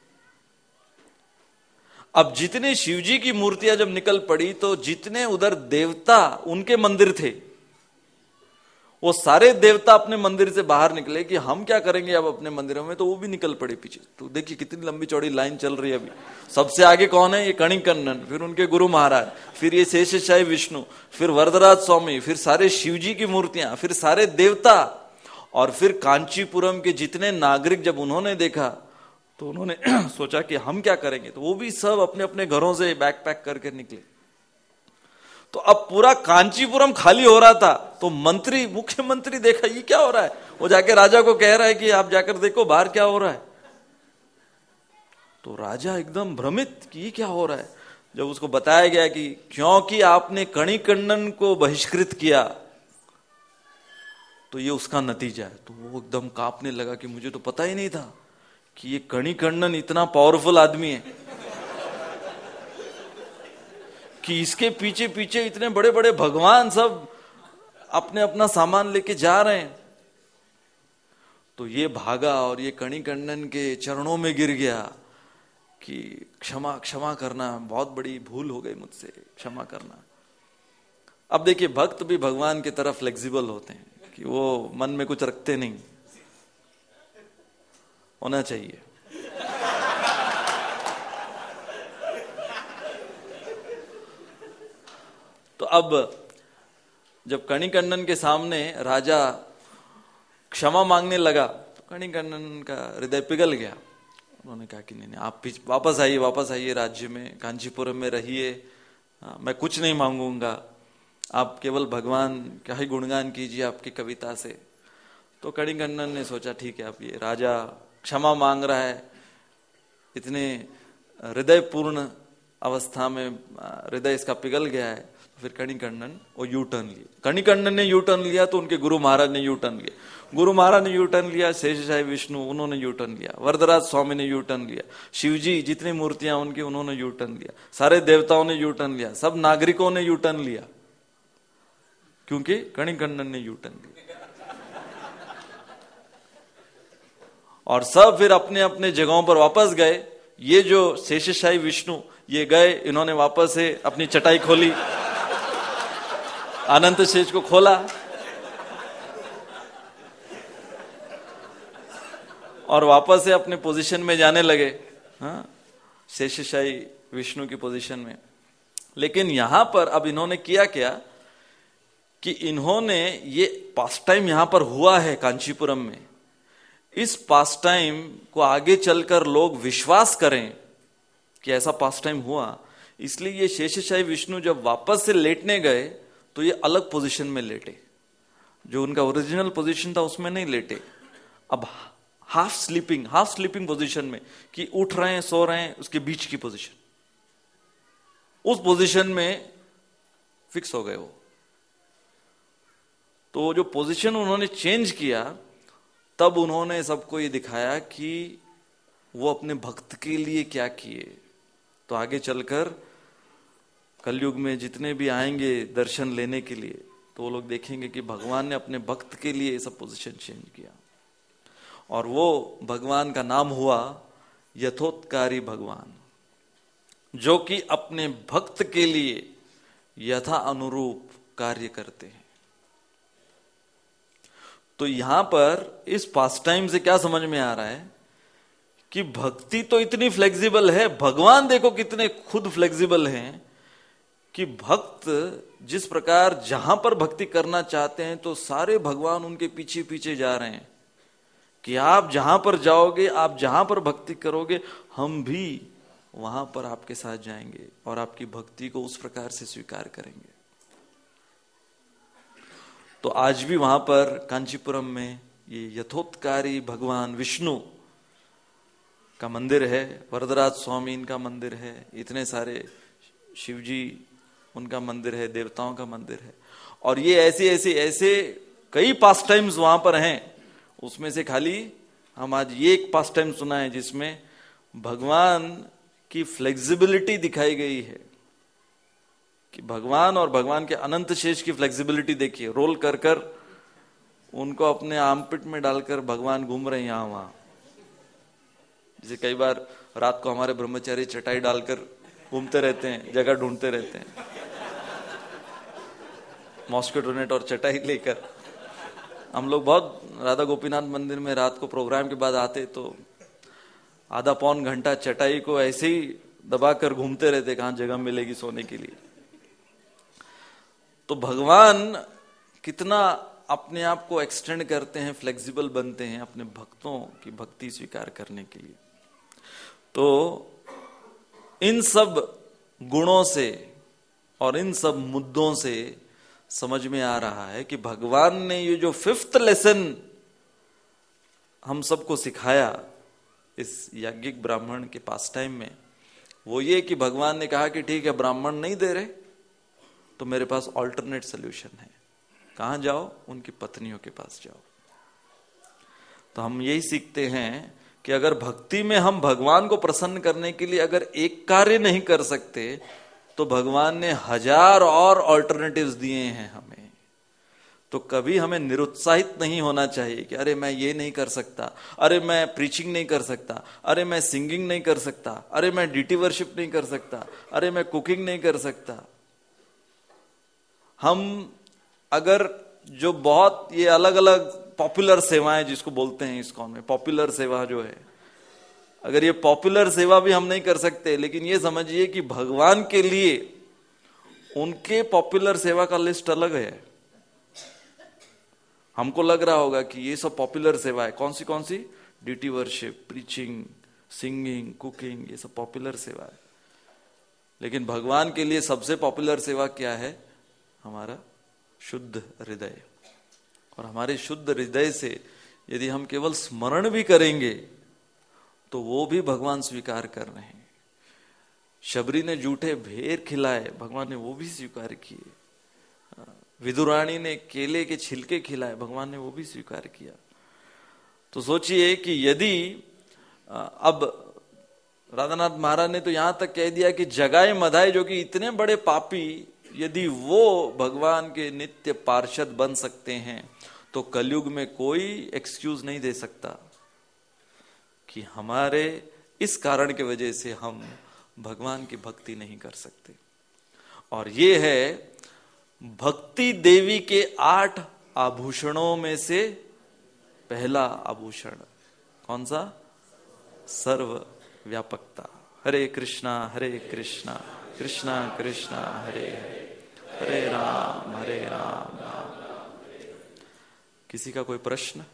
अब जितने शिवजी की मूर्तियां जब निकल पड़ी, तो जितने उधर देवता उनके मंदिर थे, वो सारे देवता अपने मंदिर से बाहर निकले कि हम क्या करेंगे अब अपने मंदिरों में, तो वो भी निकल पड़े पीछे। तो देखिए कितनी लंबी चौड़ी लाइन चल रही है अभी। सबसे आगे कौन है? ये कणिकण्णन, फिर उनके गुरु महाराज, फिर ये शेषशाही विष्णु, फिर वरदराज स्वामी, फिर सारे शिवजी की मूर्तियां, फिर सारे देवता, और फिर कांचीपुरम के जितने नागरिक जब उन्होंने देखा, तो उन्होंने सोचा कि हम क्या करेंगे, तो वो भी सब अपने अपने घरों से बैग पैक करके निकले। तो अब पूरा कांचीपुरम खाली हो रहा था, तो मंत्री, मुख्यमंत्री देखा ये क्या हो रहा है, वो जाके राजा को कह रहा है कि आप जाकर देखो बाहर क्या हो रहा है। तो राजा एकदम भ्रमित कि ये क्या हो रहा है। जब उसको बताया गया कि क्योंकि आपने कणिकण्णन को बहिष्कृत किया, तो ये उसका नतीजा है, तो वो एकदम कांपने लगा कि मुझे तो पता ही नहीं था कि ये कणिकण्णन इतना पावरफुल आदमी है कि इसके पीछे पीछे इतने बड़े बड़े भगवान सब अपने अपना सामान लेके जा रहे हैं। तो ये भागा और ये कणिकण्णन के चरणों में गिर गया कि क्षमा क्षमा करना, बहुत बड़ी भूल हो गई मुझसे, क्षमा करना। अब देखिए भक्त भी भगवान की तरफ फ्लेक्सिबल होते हैं कि वो मन में कुछ रखते नहीं, होना चाहिए। तो अब जब कणिकण्णन के सामने राजा क्षमा मांगने लगा, तो कणिकण्णन का हृदय पिघल गया। उन्होंने कहा कि नहीं नहीं, आप वापस आइए, वापस आइए राज्य में, कांचीपुरम में रहिए, मैं कुछ नहीं मांगूंगा, आप केवल भगवान का ही गुणगान कीजिए आपकी कविता से। तो कणिकण्णन ने सोचा ठीक है, अब ये राजा क्षमा मांग रहा है, इतने हृदयपूर्ण अवस्था में हृदय इसका पिघल गया है, फिर कणिकण्णन वो यू टर्न लिया। कणिकण्णन ने यू टर्न लिया तो उनके गुरु महाराज ने यू टर्न लिया, गुरु महाराज ने यू टर्न लिया, शेषशाही विष्णु उन्होंने यू टर्न लिया, वरदराज स्वामी ने यू टर्न लिया, शिवजी जितनी मूर्तियां उनकी उन्होंने यू टर्न लिया, सारे देवताओं ने यू टर्न लिया, सब नागरिकों ने यू टर्न लिया, क्योंकि कणिकण्णन ने यू टर्न लिया। और सब फिर अपने अपने जगहों पर वापस गए। ये जो शेषशाही विष्णु ये गए, इन्होंने वापस से अपनी चटाई खोली, अनंत शेष को खोला और वापस से अपने पोजीशन में जाने लगे, हाँ, शेषशाही विष्णु की पोजीशन में। लेकिन यहां पर अब इन्होंने किया क्या कि इन्होंने ये पास्ट टाइम यहां पर हुआ है कांचीपुरम में, इस पास्ट टाइम को आगे चलकर लोग विश्वास करें कि ऐसा पास्ट टाइम हुआ, इसलिए ये शेषशाही विष्णु जब वापस से लेटने गए तो ये अलग पोजीशन में लेटे, जो उनका ओरिजिनल पोजीशन था उसमें नहीं लेटे, अब half sleeping half sleeping position में, कि उठ रहे हैं सो रहे हैं, उसके बीच की पोजीशन, उस पोजीशन में फिक्स हो गए वो। तो जो पोजीशन उन्होंने चेंज किया, तब उन्होंने सबको ये दिखाया कि वो अपने भक्त के लिए क्या किए। तो आगे चलकर कलयुग में जितने भी आएंगे दर्शन लेने के लिए, तो वो लोग देखेंगे कि भगवान ने अपने भक्त के लिए सब पोजीशन चेंज किया, और वो भगवान का नाम हुआ यथोत्कारी भगवान, जो कि अपने भक्त के लिए यथा अनुरूप कार्य करते हैं। तो यहां पर इस पास टाइम से क्या समझ में आ रहा है कि भक्ति तो इतनी फ्लेक्सिबल है, भगवान देखो कितने खुद फ्लेक्सिबल हैं कि भक्त जिस प्रकार जहां पर भक्ति करना चाहते हैं तो सारे भगवान उनके पीछे पीछे जा रहे हैं कि आप जहां पर जाओगे, आप जहां पर भक्ति करोगे, हम भी वहां पर आपके साथ जाएंगे और आपकी भक्ति को उस प्रकार से स्वीकार करेंगे। तो आज भी वहां पर कांचीपुरम में ये यथोत्कारी भगवान विष्णु का मंदिर है, वरदराज स्वामी इनका मंदिर है, इतने सारे शिवजी उनका मंदिर है, देवताओं का मंदिर है, और ये ऐसे ऐसे ऐसे कई पास टाइम्स वहां पर हैं। उसमें से खाली हम आज ये एक पास टाइम सुना है जिसमें भगवान की फ्लेक्सिबिलिटी दिखाई गई है, कि भगवान और भगवान के अनंत शेष की फ्लेक्सिबिलिटी देखिए, रोल कर कर उनको अपने आर्मपिट में डालकर भगवान घूम रहे हैं यहां वहां। जैसे कई बार रात को हमारे ब्रह्मचारी चटाई डालकर घूमते रहते हैं, जगह ढूंढते रहते हैं, मॉस्किटो नेट और चटाई लेकर। हम लोग बहुत राधा गोपीनाथ मंदिर में रात को प्रोग्राम के बाद आते तो आधा पौन घंटा चटाई को ऐसे ही दबाकर घूमते रहते, कहां जगह मिलेगी सोने के लिए। तो भगवान कितना अपने आप को एक्सटेंड करते हैं, फ्लेक्सिबल बनते हैं अपने भक्तों की भक्ति स्वीकार करने के लिए। तो इन सब गुणों से और इन सब मुद्दों से समझ में आ रहा है कि भगवान ने ये जो फिफ्थ लेसन हम सबको सिखाया इस याज्ञिक ब्राह्मण के पास टाइम में, वो ये कि भगवान ने कहा कि ठीक है ब्राह्मण नहीं दे रहे तो मेरे पास ऑल्टरनेट सोल्यूशन है। कहां जाओ? उनकी पत्नियों के पास जाओ। तो हम यही सीखते हैं कि अगर भक्ति में हम भगवान को प्रसन्न करने के लिए अगर एक कार्य नहीं कर सकते, तो भगवान ने हजार और ऑल्टरनेटिव्स दिए हैं हमें। तो कभी हमें निरुत्साहित नहीं होना चाहिए कि अरे मैं ये नहीं कर सकता, अरे मैं प्रीचिंग नहीं कर सकता, अरे मैं सिंगिंग नहीं कर सकता, अरे मैं डीटी वर्शिप नहीं कर सकता, अरे मैं कुकिंग नहीं कर सकता। हम अगर जो बहुत ये अलग अलग पॉपुलर सेवाएं जिसको बोलते हैं इस्कॉन में, पॉपुलर सेवा जो है, अगर ये पॉपुलर सेवा भी हम नहीं कर सकते, लेकिन ये समझिए कि भगवान के लिए उनके पॉपुलर सेवा का लिस्ट अलग है। हमको लग रहा होगा कि ये सब पॉपुलर सेवा है, कौन सी कौन सी? Duty worship, preaching, singing, cooking, ये सब पॉपुलर सेवा है। लेकिन भगवान के लिए सबसे पॉपुलर सेवा क्या है? हमारा शुद्ध हृदय। और हमारे शुद्ध हृदय से यदि हम केवल स्मरण भी करेंगे तो वो भी भगवान स्वीकार कर रहे हैं। शबरी ने जूठे भेर खिलाए, भगवान ने वो भी स्वीकार किए। विदुरानी ने केले के छिलके खिलाए, भगवान ने वो भी स्वीकार किया। तो सोचिए कि यदि अब राधानाथ महाराज ने तो यहां तक कह दिया कि जगाए मधाए जो कि इतने बड़े पापी, यदि वो भगवान के नित्य पार्षद बन सकते हैं तो कलयुग में कोई एक्सक्यूज नहीं दे सकता कि हमारे इस कारण के वजह से हम भगवान की भक्ति नहीं कर सकते। और ये है भक्ति देवी के आठ आभूषणों में से पहला आभूषण। कौन सा? सर्व व्यापकता। हरे कृष्णा हरे कृष्णा कृष्णा कृष्णा हरे हरे हरे राम हरे राम राम। किसी का कोई प्रश्न?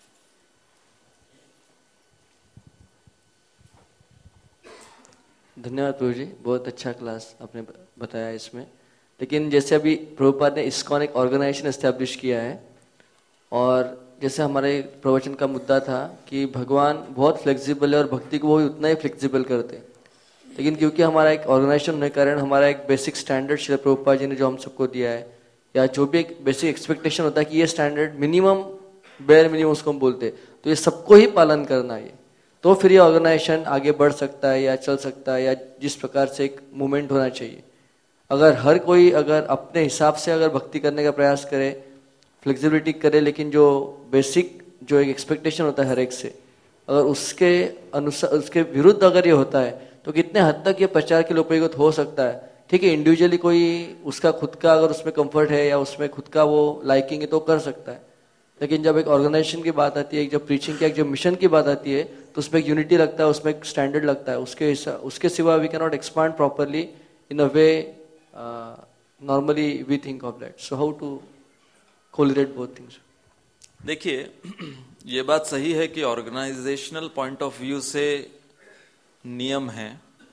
धन्यवाद। धन्यवाद प्रभु जी, बहुत अच्छा क्लास आपने बताया इसमें। लेकिन जैसे अभी प्रभुपाद ने इस्कॉन एक ऑर्गेनाइजेशन एस्टेब्लिश किया है, और जैसे हमारे प्रवचन का मुद्दा था कि भगवान बहुत फ्लेक्सिबल है और भक्ति को वो भी उतना ही फ्लेक्सिबल करते हैं, लेकिन क्योंकि हमारा एक ऑर्गेनाइजेशन होने के कारण हमारा एक बेसिक स्टैंडर्ड श्री प्रभुपाद जी ने जो हम सबको दिया है, या जो भी एक बेसिक एक्सपेक्टेशन होता है कि ये स्टैंडर्ड मिनिमम बेयर मिनिमम उसको हम बोलते हैं, तो ये सबको ही पालन करना है, तो फिर ये ऑर्गेनाइजेशन आगे बढ़ सकता है या चल सकता है, या जिस प्रकार से एक मूवमेंट होना चाहिए। अगर हर कोई अगर अपने हिसाब से अगर भक्ति करने का प्रयास करे, फ्लेक्सिबिलिटी करे, लेकिन जो बेसिक जो एक एक्सपेक्टेशन होता है हर एक से, अगर उसके अनुसार उसके विरुद्ध अगर ये होता है, तो कितने हद तक ये प्रचार के लिए उपयुक्त हो सकता है। ठीक है, इंडिविजुअली कोई उसका खुद का अगर उसमें कंफर्ट है या उसमें खुद का वो लाइकिंग है तो कर सकता है, लेकिन जब एक ऑर्गेनाइजेशन की बात आती है, जब प्रीचिंग की एक जो मिशन की बात आती है, तो उसमें एक यूनिटी लगता है, उसमें एक स्टैंडर्ड लगता है। उसके उसके सिवा we can not expand properly in a way normally we think of that. So how to correlate both things? देखिए, ये बात सही है कि ऑर्गेनाइजेशनल पॉइंट ऑफ व्यू से नियम है,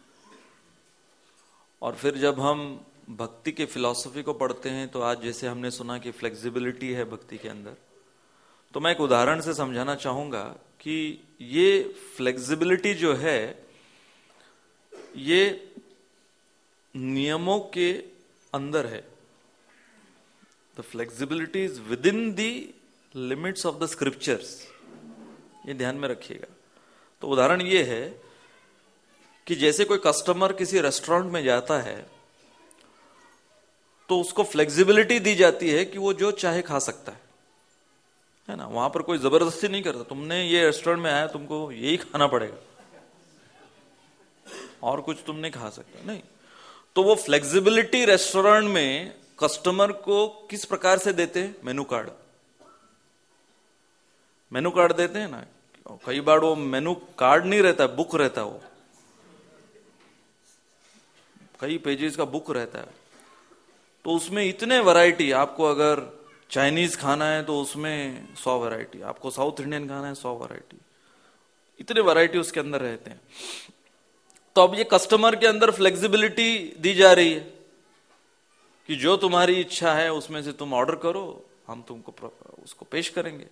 और फिर जब हम भक्ति के फिलॉसफी को पढ़ते हैं तो आज जैसे हमने सुना कि फ्लेक्सिबिलिटी है भक्ति के अंदर, तो मैं एक उदाहरण से समझाना चाहूंगा कि ये फ्लेक्सिबिलिटी जो है ये नियमों के अंदर है। The flexibility is within the limits of the scriptures, ये ध्यान में रखिएगा। तो उदाहरण ये है कि जैसे कोई कस्टमर किसी रेस्टोरेंट में जाता है तो उसको फ्लेक्सिबिलिटी दी जाती है कि वो जो चाहे खा सकता है, है ना। वहां पर कोई जबरदस्ती नहीं करता, तुमने ये रेस्टोरेंट में आया तुमको यही खाना पड़ेगा और कुछ तुम नहीं खा सकते, नहीं। तो वो फ्लेक्सिबिलिटी रेस्टोरेंट में कस्टमर को किस प्रकार से देते हैं? मेनू कार्ड, मेनू कार्ड देते हैं ना। कई बार वो मेनू कार्ड नहीं रहता, बुक रहता है, वो कई पेजेस का बुक रहता है। तो उसमें इतने वैरायटी, आपको अगर चाइनीज खाना है तो उसमें सौ वैरायटी, आपको साउथ इंडियन खाना है सौ वैरायटी, इतने वैरायटी उसके अंदर रहते हैं। तो अब ये कस्टमर के अंदर फ्लेक्सिबिलिटी दी जा रही है कि जो तुम्हारी इच्छा है उसमें से तुम ऑर्डर करो, हम तुमको उसको पेश करेंगे।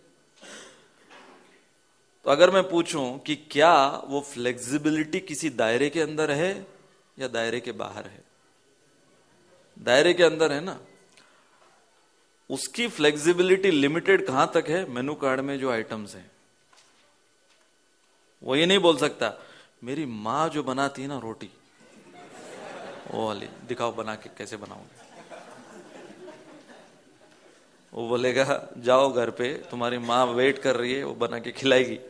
तो अगर मैं पूछूं कि क्या वो फ्लेक्सिबिलिटी किसी दायरे के अंदर है या दायरे के बाहर है? दायरे के अंदर है ना। उसकी फ्लेक्सिबिलिटी लिमिटेड कहां तक है? मेनू कार्ड में जो आइटम्स हैं, वो ये नहीं बोल सकता मेरी मां जो बनाती है ना रोटी, वो वाली दिखाओ बना के कैसे बनाओगे। वो बोलेगा जाओ घर पे, तुम्हारी मां वेट कर रही है, वो बना के खिलाएगी।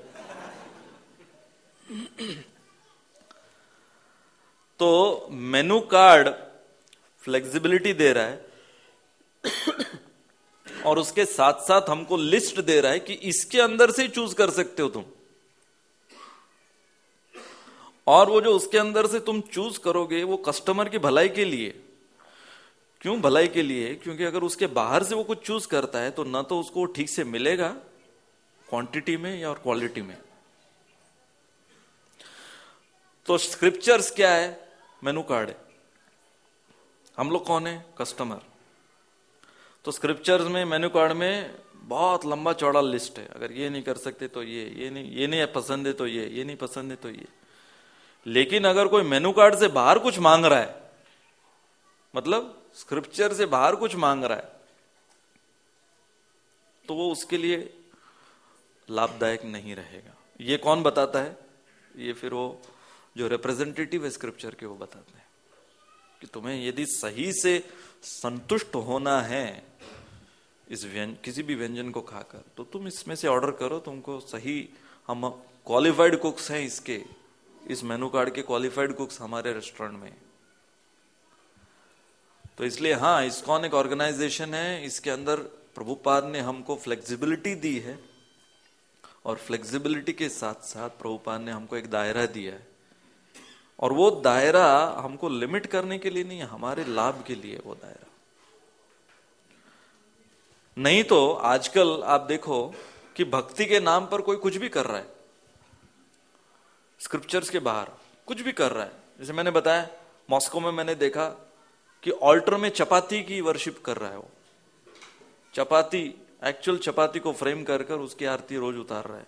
तो मेनू कार्ड फ्लेक्सिबिलिटी दे रहा है और उसके साथ साथ हमको लिस्ट दे रहा है कि इसके अंदर से ही चूज कर सकते हो तुम। और वो जो उसके अंदर से तुम चूज करोगे वो कस्टमर की भलाई के लिए। क्यों भलाई के लिए? क्योंकि अगर उसके बाहर से वो कुछ चूज करता है तो ना तो उसको ठीक से मिलेगा क्वांटिटी में या और क्वालिटी में। तो स्क्रिप्चर्स क्या है? मेनू कार्ड है। हम लोग कौन है? कस्टमर। तो स्क्रिप्चर्स में, मेनू कार्ड में बहुत लंबा चौड़ा लिस्ट है। अगर ये नहीं कर सकते तो ये, ये नहीं, ये नहीं पसंद है तो ये, ये नहीं पसंद है तो ये। लेकिन अगर कोई मेनू कार्ड से बाहर कुछ मांग रहा है, मतलब स्क्रिप्चर से बाहर कुछ मांग रहा है, तो वो उसके लिए लाभदायक नहीं रहेगा। ये कौन बताता है? ये फिर वो जो रिप्रेजेंटेटिव है स्क्रिप्चर के, वो बताते हैं कि तुम्हें यदि सही से संतुष्ट होना है इस व्यंजन, किसी भी व्यंजन को खाकर, तो तुम इसमें से ऑर्डर करो। तुमको सही, हम क्वालिफाइड कुक्स हैं इसके, इस मेनू कार्ड के क्वालिफाइड कुक्स हमारे रेस्टोरेंट में। तो इसलिए हाँ, इस्कॉन एक ऑर्गेनाइजेशन है, इसके अंदर प्रभुपाद ने हमको फ्लेक्सिबिलिटी दी है, और फ्लेक्सिबिलिटी के साथ साथ प्रभुपाद ने हमको एक दायरा दिया है। और वो दायरा हमको लिमिट करने के लिए नहीं है, हमारे लाभ के लिए वो दायरा। नहीं तो आजकल आप देखो कि भक्ति के नाम पर कोई कुछ भी कर रहा है, स्क्रिप्चर्स के बाहर कुछ भी कर रहा है, जैसे मैंने बताया, मॉस्को में मैंने देखा कि ऑल्टर में चपाती की वर्शिप कर रहा है वो, चपाती, एक्चुअल चपाती को फ्रेम कर कर उसकी आरती रोज उतार रहा है।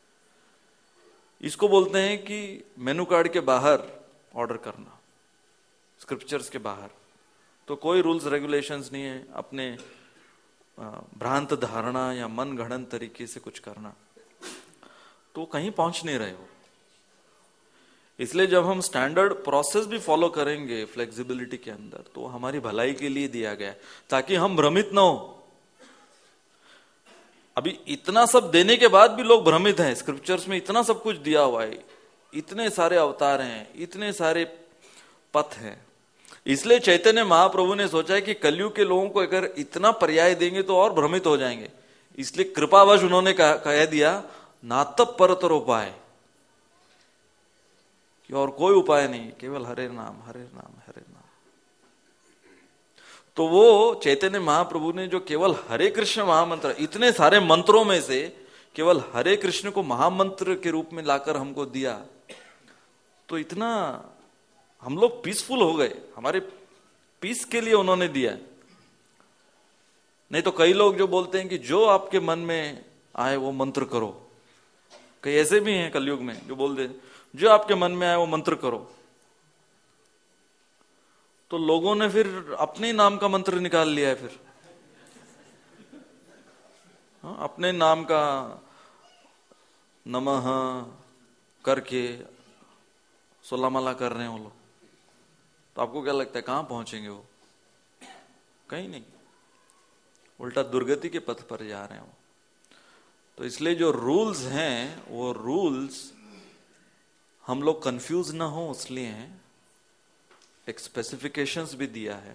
इसको बोलते हैं कि मेनू कार्ड के बाहर ऑर्डर करना, स्क्रिप्चर्स के बाहर। तो कोई रूल्स रेगुलेशंस नहीं है अपने भ्रांत धारणा या मन गढ़ंत तरीके से कुछ करना, तो कहीं पहुंच नहीं रहे हो। इसलिए जब हम स्टैंडर्ड प्रोसेस भी फॉलो करेंगे फ्लेक्सिबिलिटी के अंदर, तो हमारी भलाई के लिए दिया गया है, ताकि हम भ्रमित ना हो। अभी इतना सब देने के बाद भी लोग भ्रमित हैं। स्क्रिप्चर्स में इतना सब कुछ दिया हुआ है, इतने सारे अवतार हैं, इतने सारे पथ हैं। इसलिए चैतन्य महाप्रभु ने सोचा है कि कलयुग के लोगों को अगर इतना पर्याय देंगे तो और भ्रमित हो जाएंगे। इसलिए कृपावश उन्होंने कह, कह दिया नातप परतर उपाय, कि और कोई उपाय नहीं, केवल हरे नाम हरे नाम हरे नाम। तो वो चैतन्य महाप्रभु ने जो केवल हरे कृष्ण महामंत्र, इतने सारे मंत्रों में से केवल हरे कृष्ण को महामंत्र के रूप में लाकर हमको दिया, तो इतना हम लोग पीसफुल हो गए। हमारे पीस के लिए उन्होंने दिया। नहीं तो कई लोग जो बोलते हैं कि जो आपके मन में आए वो मंत्र करो, कई ऐसे भी हैं कलयुग में जो बोल दे जो आपके मन में आए वो मंत्र करो। तो लोगों ने फिर अपने नाम का मंत्र निकाल लिया है, फिर हाँ, अपने नाम का नमः करके सोलह माला कर रहे हैं वो लोग। तो आपको क्या लगता है कहां पहुंचेंगे वो? कहीं नहीं, उल्टा दुर्गति के पथ पर जा रहे हैं वो। तो इसलिए जो रूल्स हैं वो रूल्स हम लोग कंफ्यूज ना हो इसलिए हैं। एक स्पेसिफिकेशंस भी दिया है,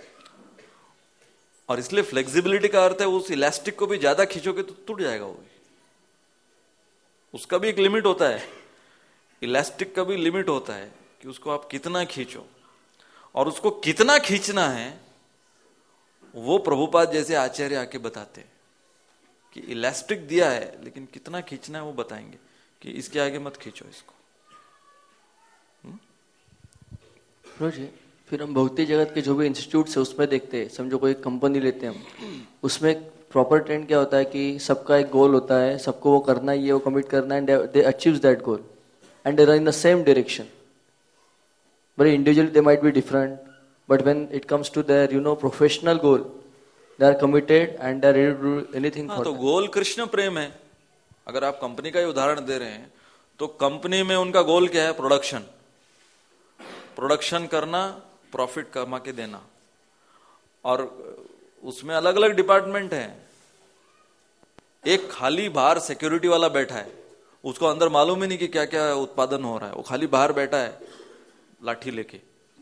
और इसलिए फ्लेक्सिबिलिटी का अर्थ है उस इलास्टिक को भी ज्यादा खींचोगे तो टूट जाएगा वो भी। उसका भी एक लिमिट होता है, इलास्टिक का भी लिमिट होता है कि उसको आप कितना खींचो, और उसको कितना खींचना है वो प्रभुपाद जैसे आचार्य आके बताते हैं कि इलास्टिक दिया है लेकिन कितना खींचना है वो बताएंगे कि इसके आगे मत खींचो इसको। जी, फिर हम भौतिक जगत के जो भी इंस्टीट्यूट है उसमें देखते हैं, समझो कोई कंपनी लेते हैं हम, उसमें प्रॉपर ट्रेंड क्या होता है कि सबका एक गोल होता है, सबको वो करना ही है, वो कमिट करना है, and they achieves that goal and they run in the same direction. But individually they might be different, but when it comes to their you know professional goal, they are committed and they are ready to do anything for. तो goal Krishna प्रेम है। अगर आप company का ही उदाहरण दे रहे हैं तो company में उनका गोल क्या है? प्रोडक्शन, प्रोडक्शन करना, प्रॉफिट कमा के देना। और उसमें अलग अलग डिपार्टमेंट हैं। एक खाली बाहर सिक्योरिटी वाला बैठा है, उसको अंदर मालूम ही नहीं कि क्या क्या उत्पादन हो रहा है, वो खाली बाहर बैठा है लाठी लेके।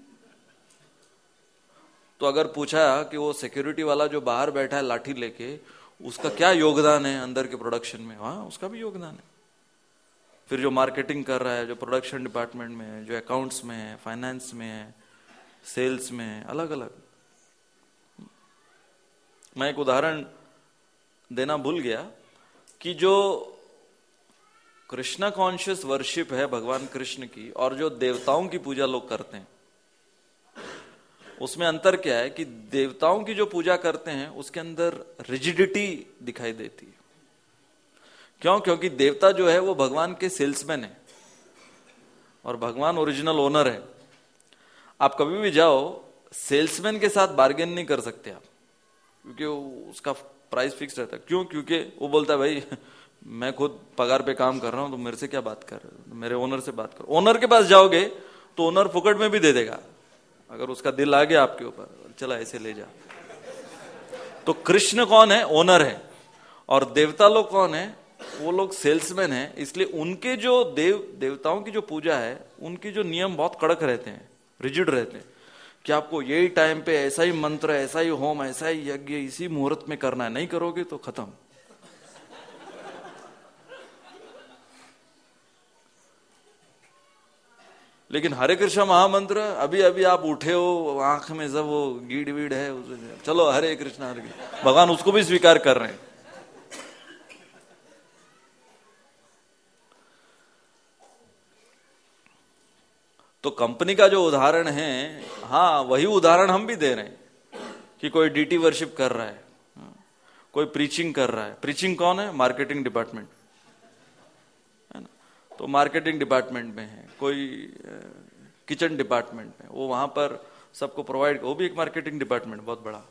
तो अगर पूछा कि वो सिक्योरिटी वाला जो बाहर बैठा है लाठी लेके, उसका क्या योगदान है अंदर के प्रोडक्शन में? हाँ, उसका भी योगदान है। फिर जो मार्केटिंग कर रहा है, जो प्रोडक्शन डिपार्टमेंट में है, जो अकाउंट्स में है, फाइनेंस में है, सेल्स में है, अलग अलग। मैं एक उदाहरण देना भूल गया कि जो कृष्णा कॉन्शियस वर्शिप है भगवान कृष्ण की, और जो देवताओं की पूजा लोग करते हैं, उसमें अंतर क्या है कि देवताओं की जो पूजा करते हैं उसके अंदर रिजिडिटी दिखाई देती है। क्यों? क्योंकि देवता जो है वो भगवान के सेल्समैन है और भगवान ओरिजिनल ओनर है। आप कभी भी जाओ, सेल्समैन के साथ बार्गेन नहीं कर सकते आप, क्योंकि उसका प्राइस फिक्स रहता है। क्यों? क्योंकि वो बोलता है भाई मैं खुद पगार पे काम कर रहा हूं, तो मेरे से क्या बात कर रहे हो, मेरे ओनर से बात करो। ओनर के पास जाओगे तो ओनर फुकट में भी दे देगा, अगर उसका दिल आ गया आपके ऊपर, चला ऐसे ले जा। तो कृष्ण कौन है? ओनर है। और देवता लोग कौन है? वो लोग सेल्समैन है। इसलिए उनके जो देव देवताओं की जो पूजा है, उनके जो नियम बहुत कड़क रहते हैं, रिजिड रहते हैं, कि आपको यही टाइम पे ऐसा ही मंत्र, ऐसा ही होम, ऐसा ही यज्ञ इसी मुहूर्त में करना है, नहीं करोगे तो खत्म। लेकिन हरे कृष्ण महामंत्र, अभी अभी आप उठे हो, आंख में सब वो गीड़ वीड़ है, चलो हरे कृष्ण हरे कृष्ण, भगवान उसको भी स्वीकार कर रहे हैं। तो कंपनी का जो उदाहरण है, हाँ वही उदाहरण हम भी दे रहे हैं कि कोई डीटी वर्शिप कर रहा है, कोई प्रीचिंग कर रहा है। प्रीचिंग कौन है? मार्केटिंग डिपार्टमेंट है ना। तो मार्केटिंग डिपार्टमेंट में है, कोई किचन डिपार्टमेंट में, वो वहां पर सबको प्रोवाइड, वो भी एक मार्केटिंग डिपार्टमेंट बहुत बड़ा।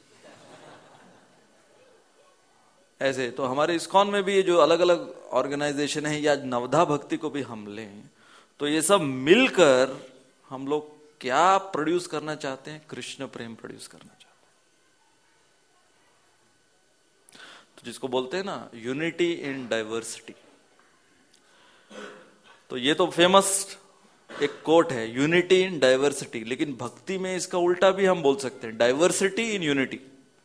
ऐसे तो हमारे इस्कॉन में भी ये जो अलग अलग ऑर्गेनाइजेशन है, या नवधा भक्ति को भी हम लें, तो ये सब मिलकर हम लोग क्या प्रोड्यूस करना चाहते हैं? कृष्ण प्रेम प्रोड्यूस करना चाहते हैं। तो जिसको बोलते हैं ना यूनिटी इन डाइवर्सिटी। तो ये तो फेमस एक कोट है, यूनिटी इन डाइवर्सिटी। लेकिन भक्ति में इसका उल्टा भी हम बोल सकते हैं, डाइवर्सिटी इन यूनिटी।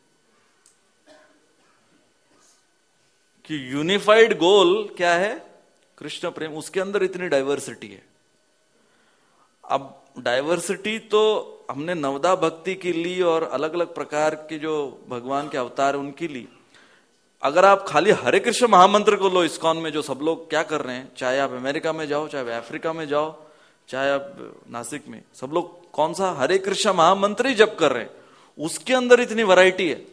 कि यूनिफाइड गोल क्या है? कृष्ण प्रेम। उसके अंदर इतनी डाइवर्सिटी है। अब डाइवर्सिटी तो हमने नवदा भक्ति की ली और अलग अलग प्रकार के जो भगवान के अवतार उनकी ली। अगर आप खाली हरे कृष्ण महामंत्र को लो, इस्कॉन में जो सब लोग क्या कर रहे हैं, चाहे आप अमेरिका में जाओ, चाहे अफ्रीका में जाओ, चाहे आप नासिक में, सब लोग कौन सा हरे कृष्ण महामंत्र ही जप कर रहे हैं। उसके अंदर इतनी वैरायटी है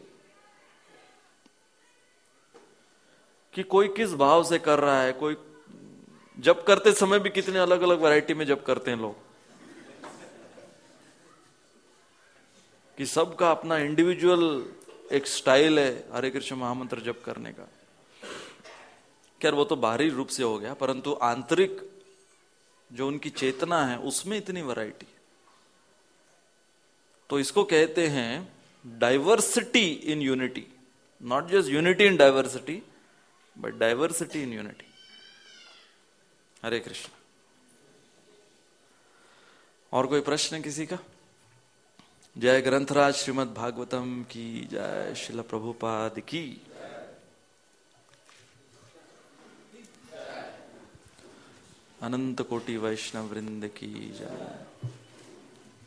कि कोई किस भाव से कर रहा है, कोई जप करते समय भी कितने अलग अलग वैरायटी में जप करते हैं लोग, कि सबका अपना इंडिविजुअल एक स्टाइल है हरे कृष्ण महामंत्र जप करने का। खैर वो तो बाहरी रूप से हो गया, परंतु आंतरिक जो उनकी चेतना है उसमें इतनी वैरायटी। तो इसको कहते हैं diversity in unity. Not just unity in diversity, but diversity in unity. Hare Krishna. और कोई प्रश्न किसी का? जय ग्रंथराज श्रीमद् भागवतम की जय। श्रील प्रभुपाद की। अनंत कोटि वैष्णव वृंद की जय।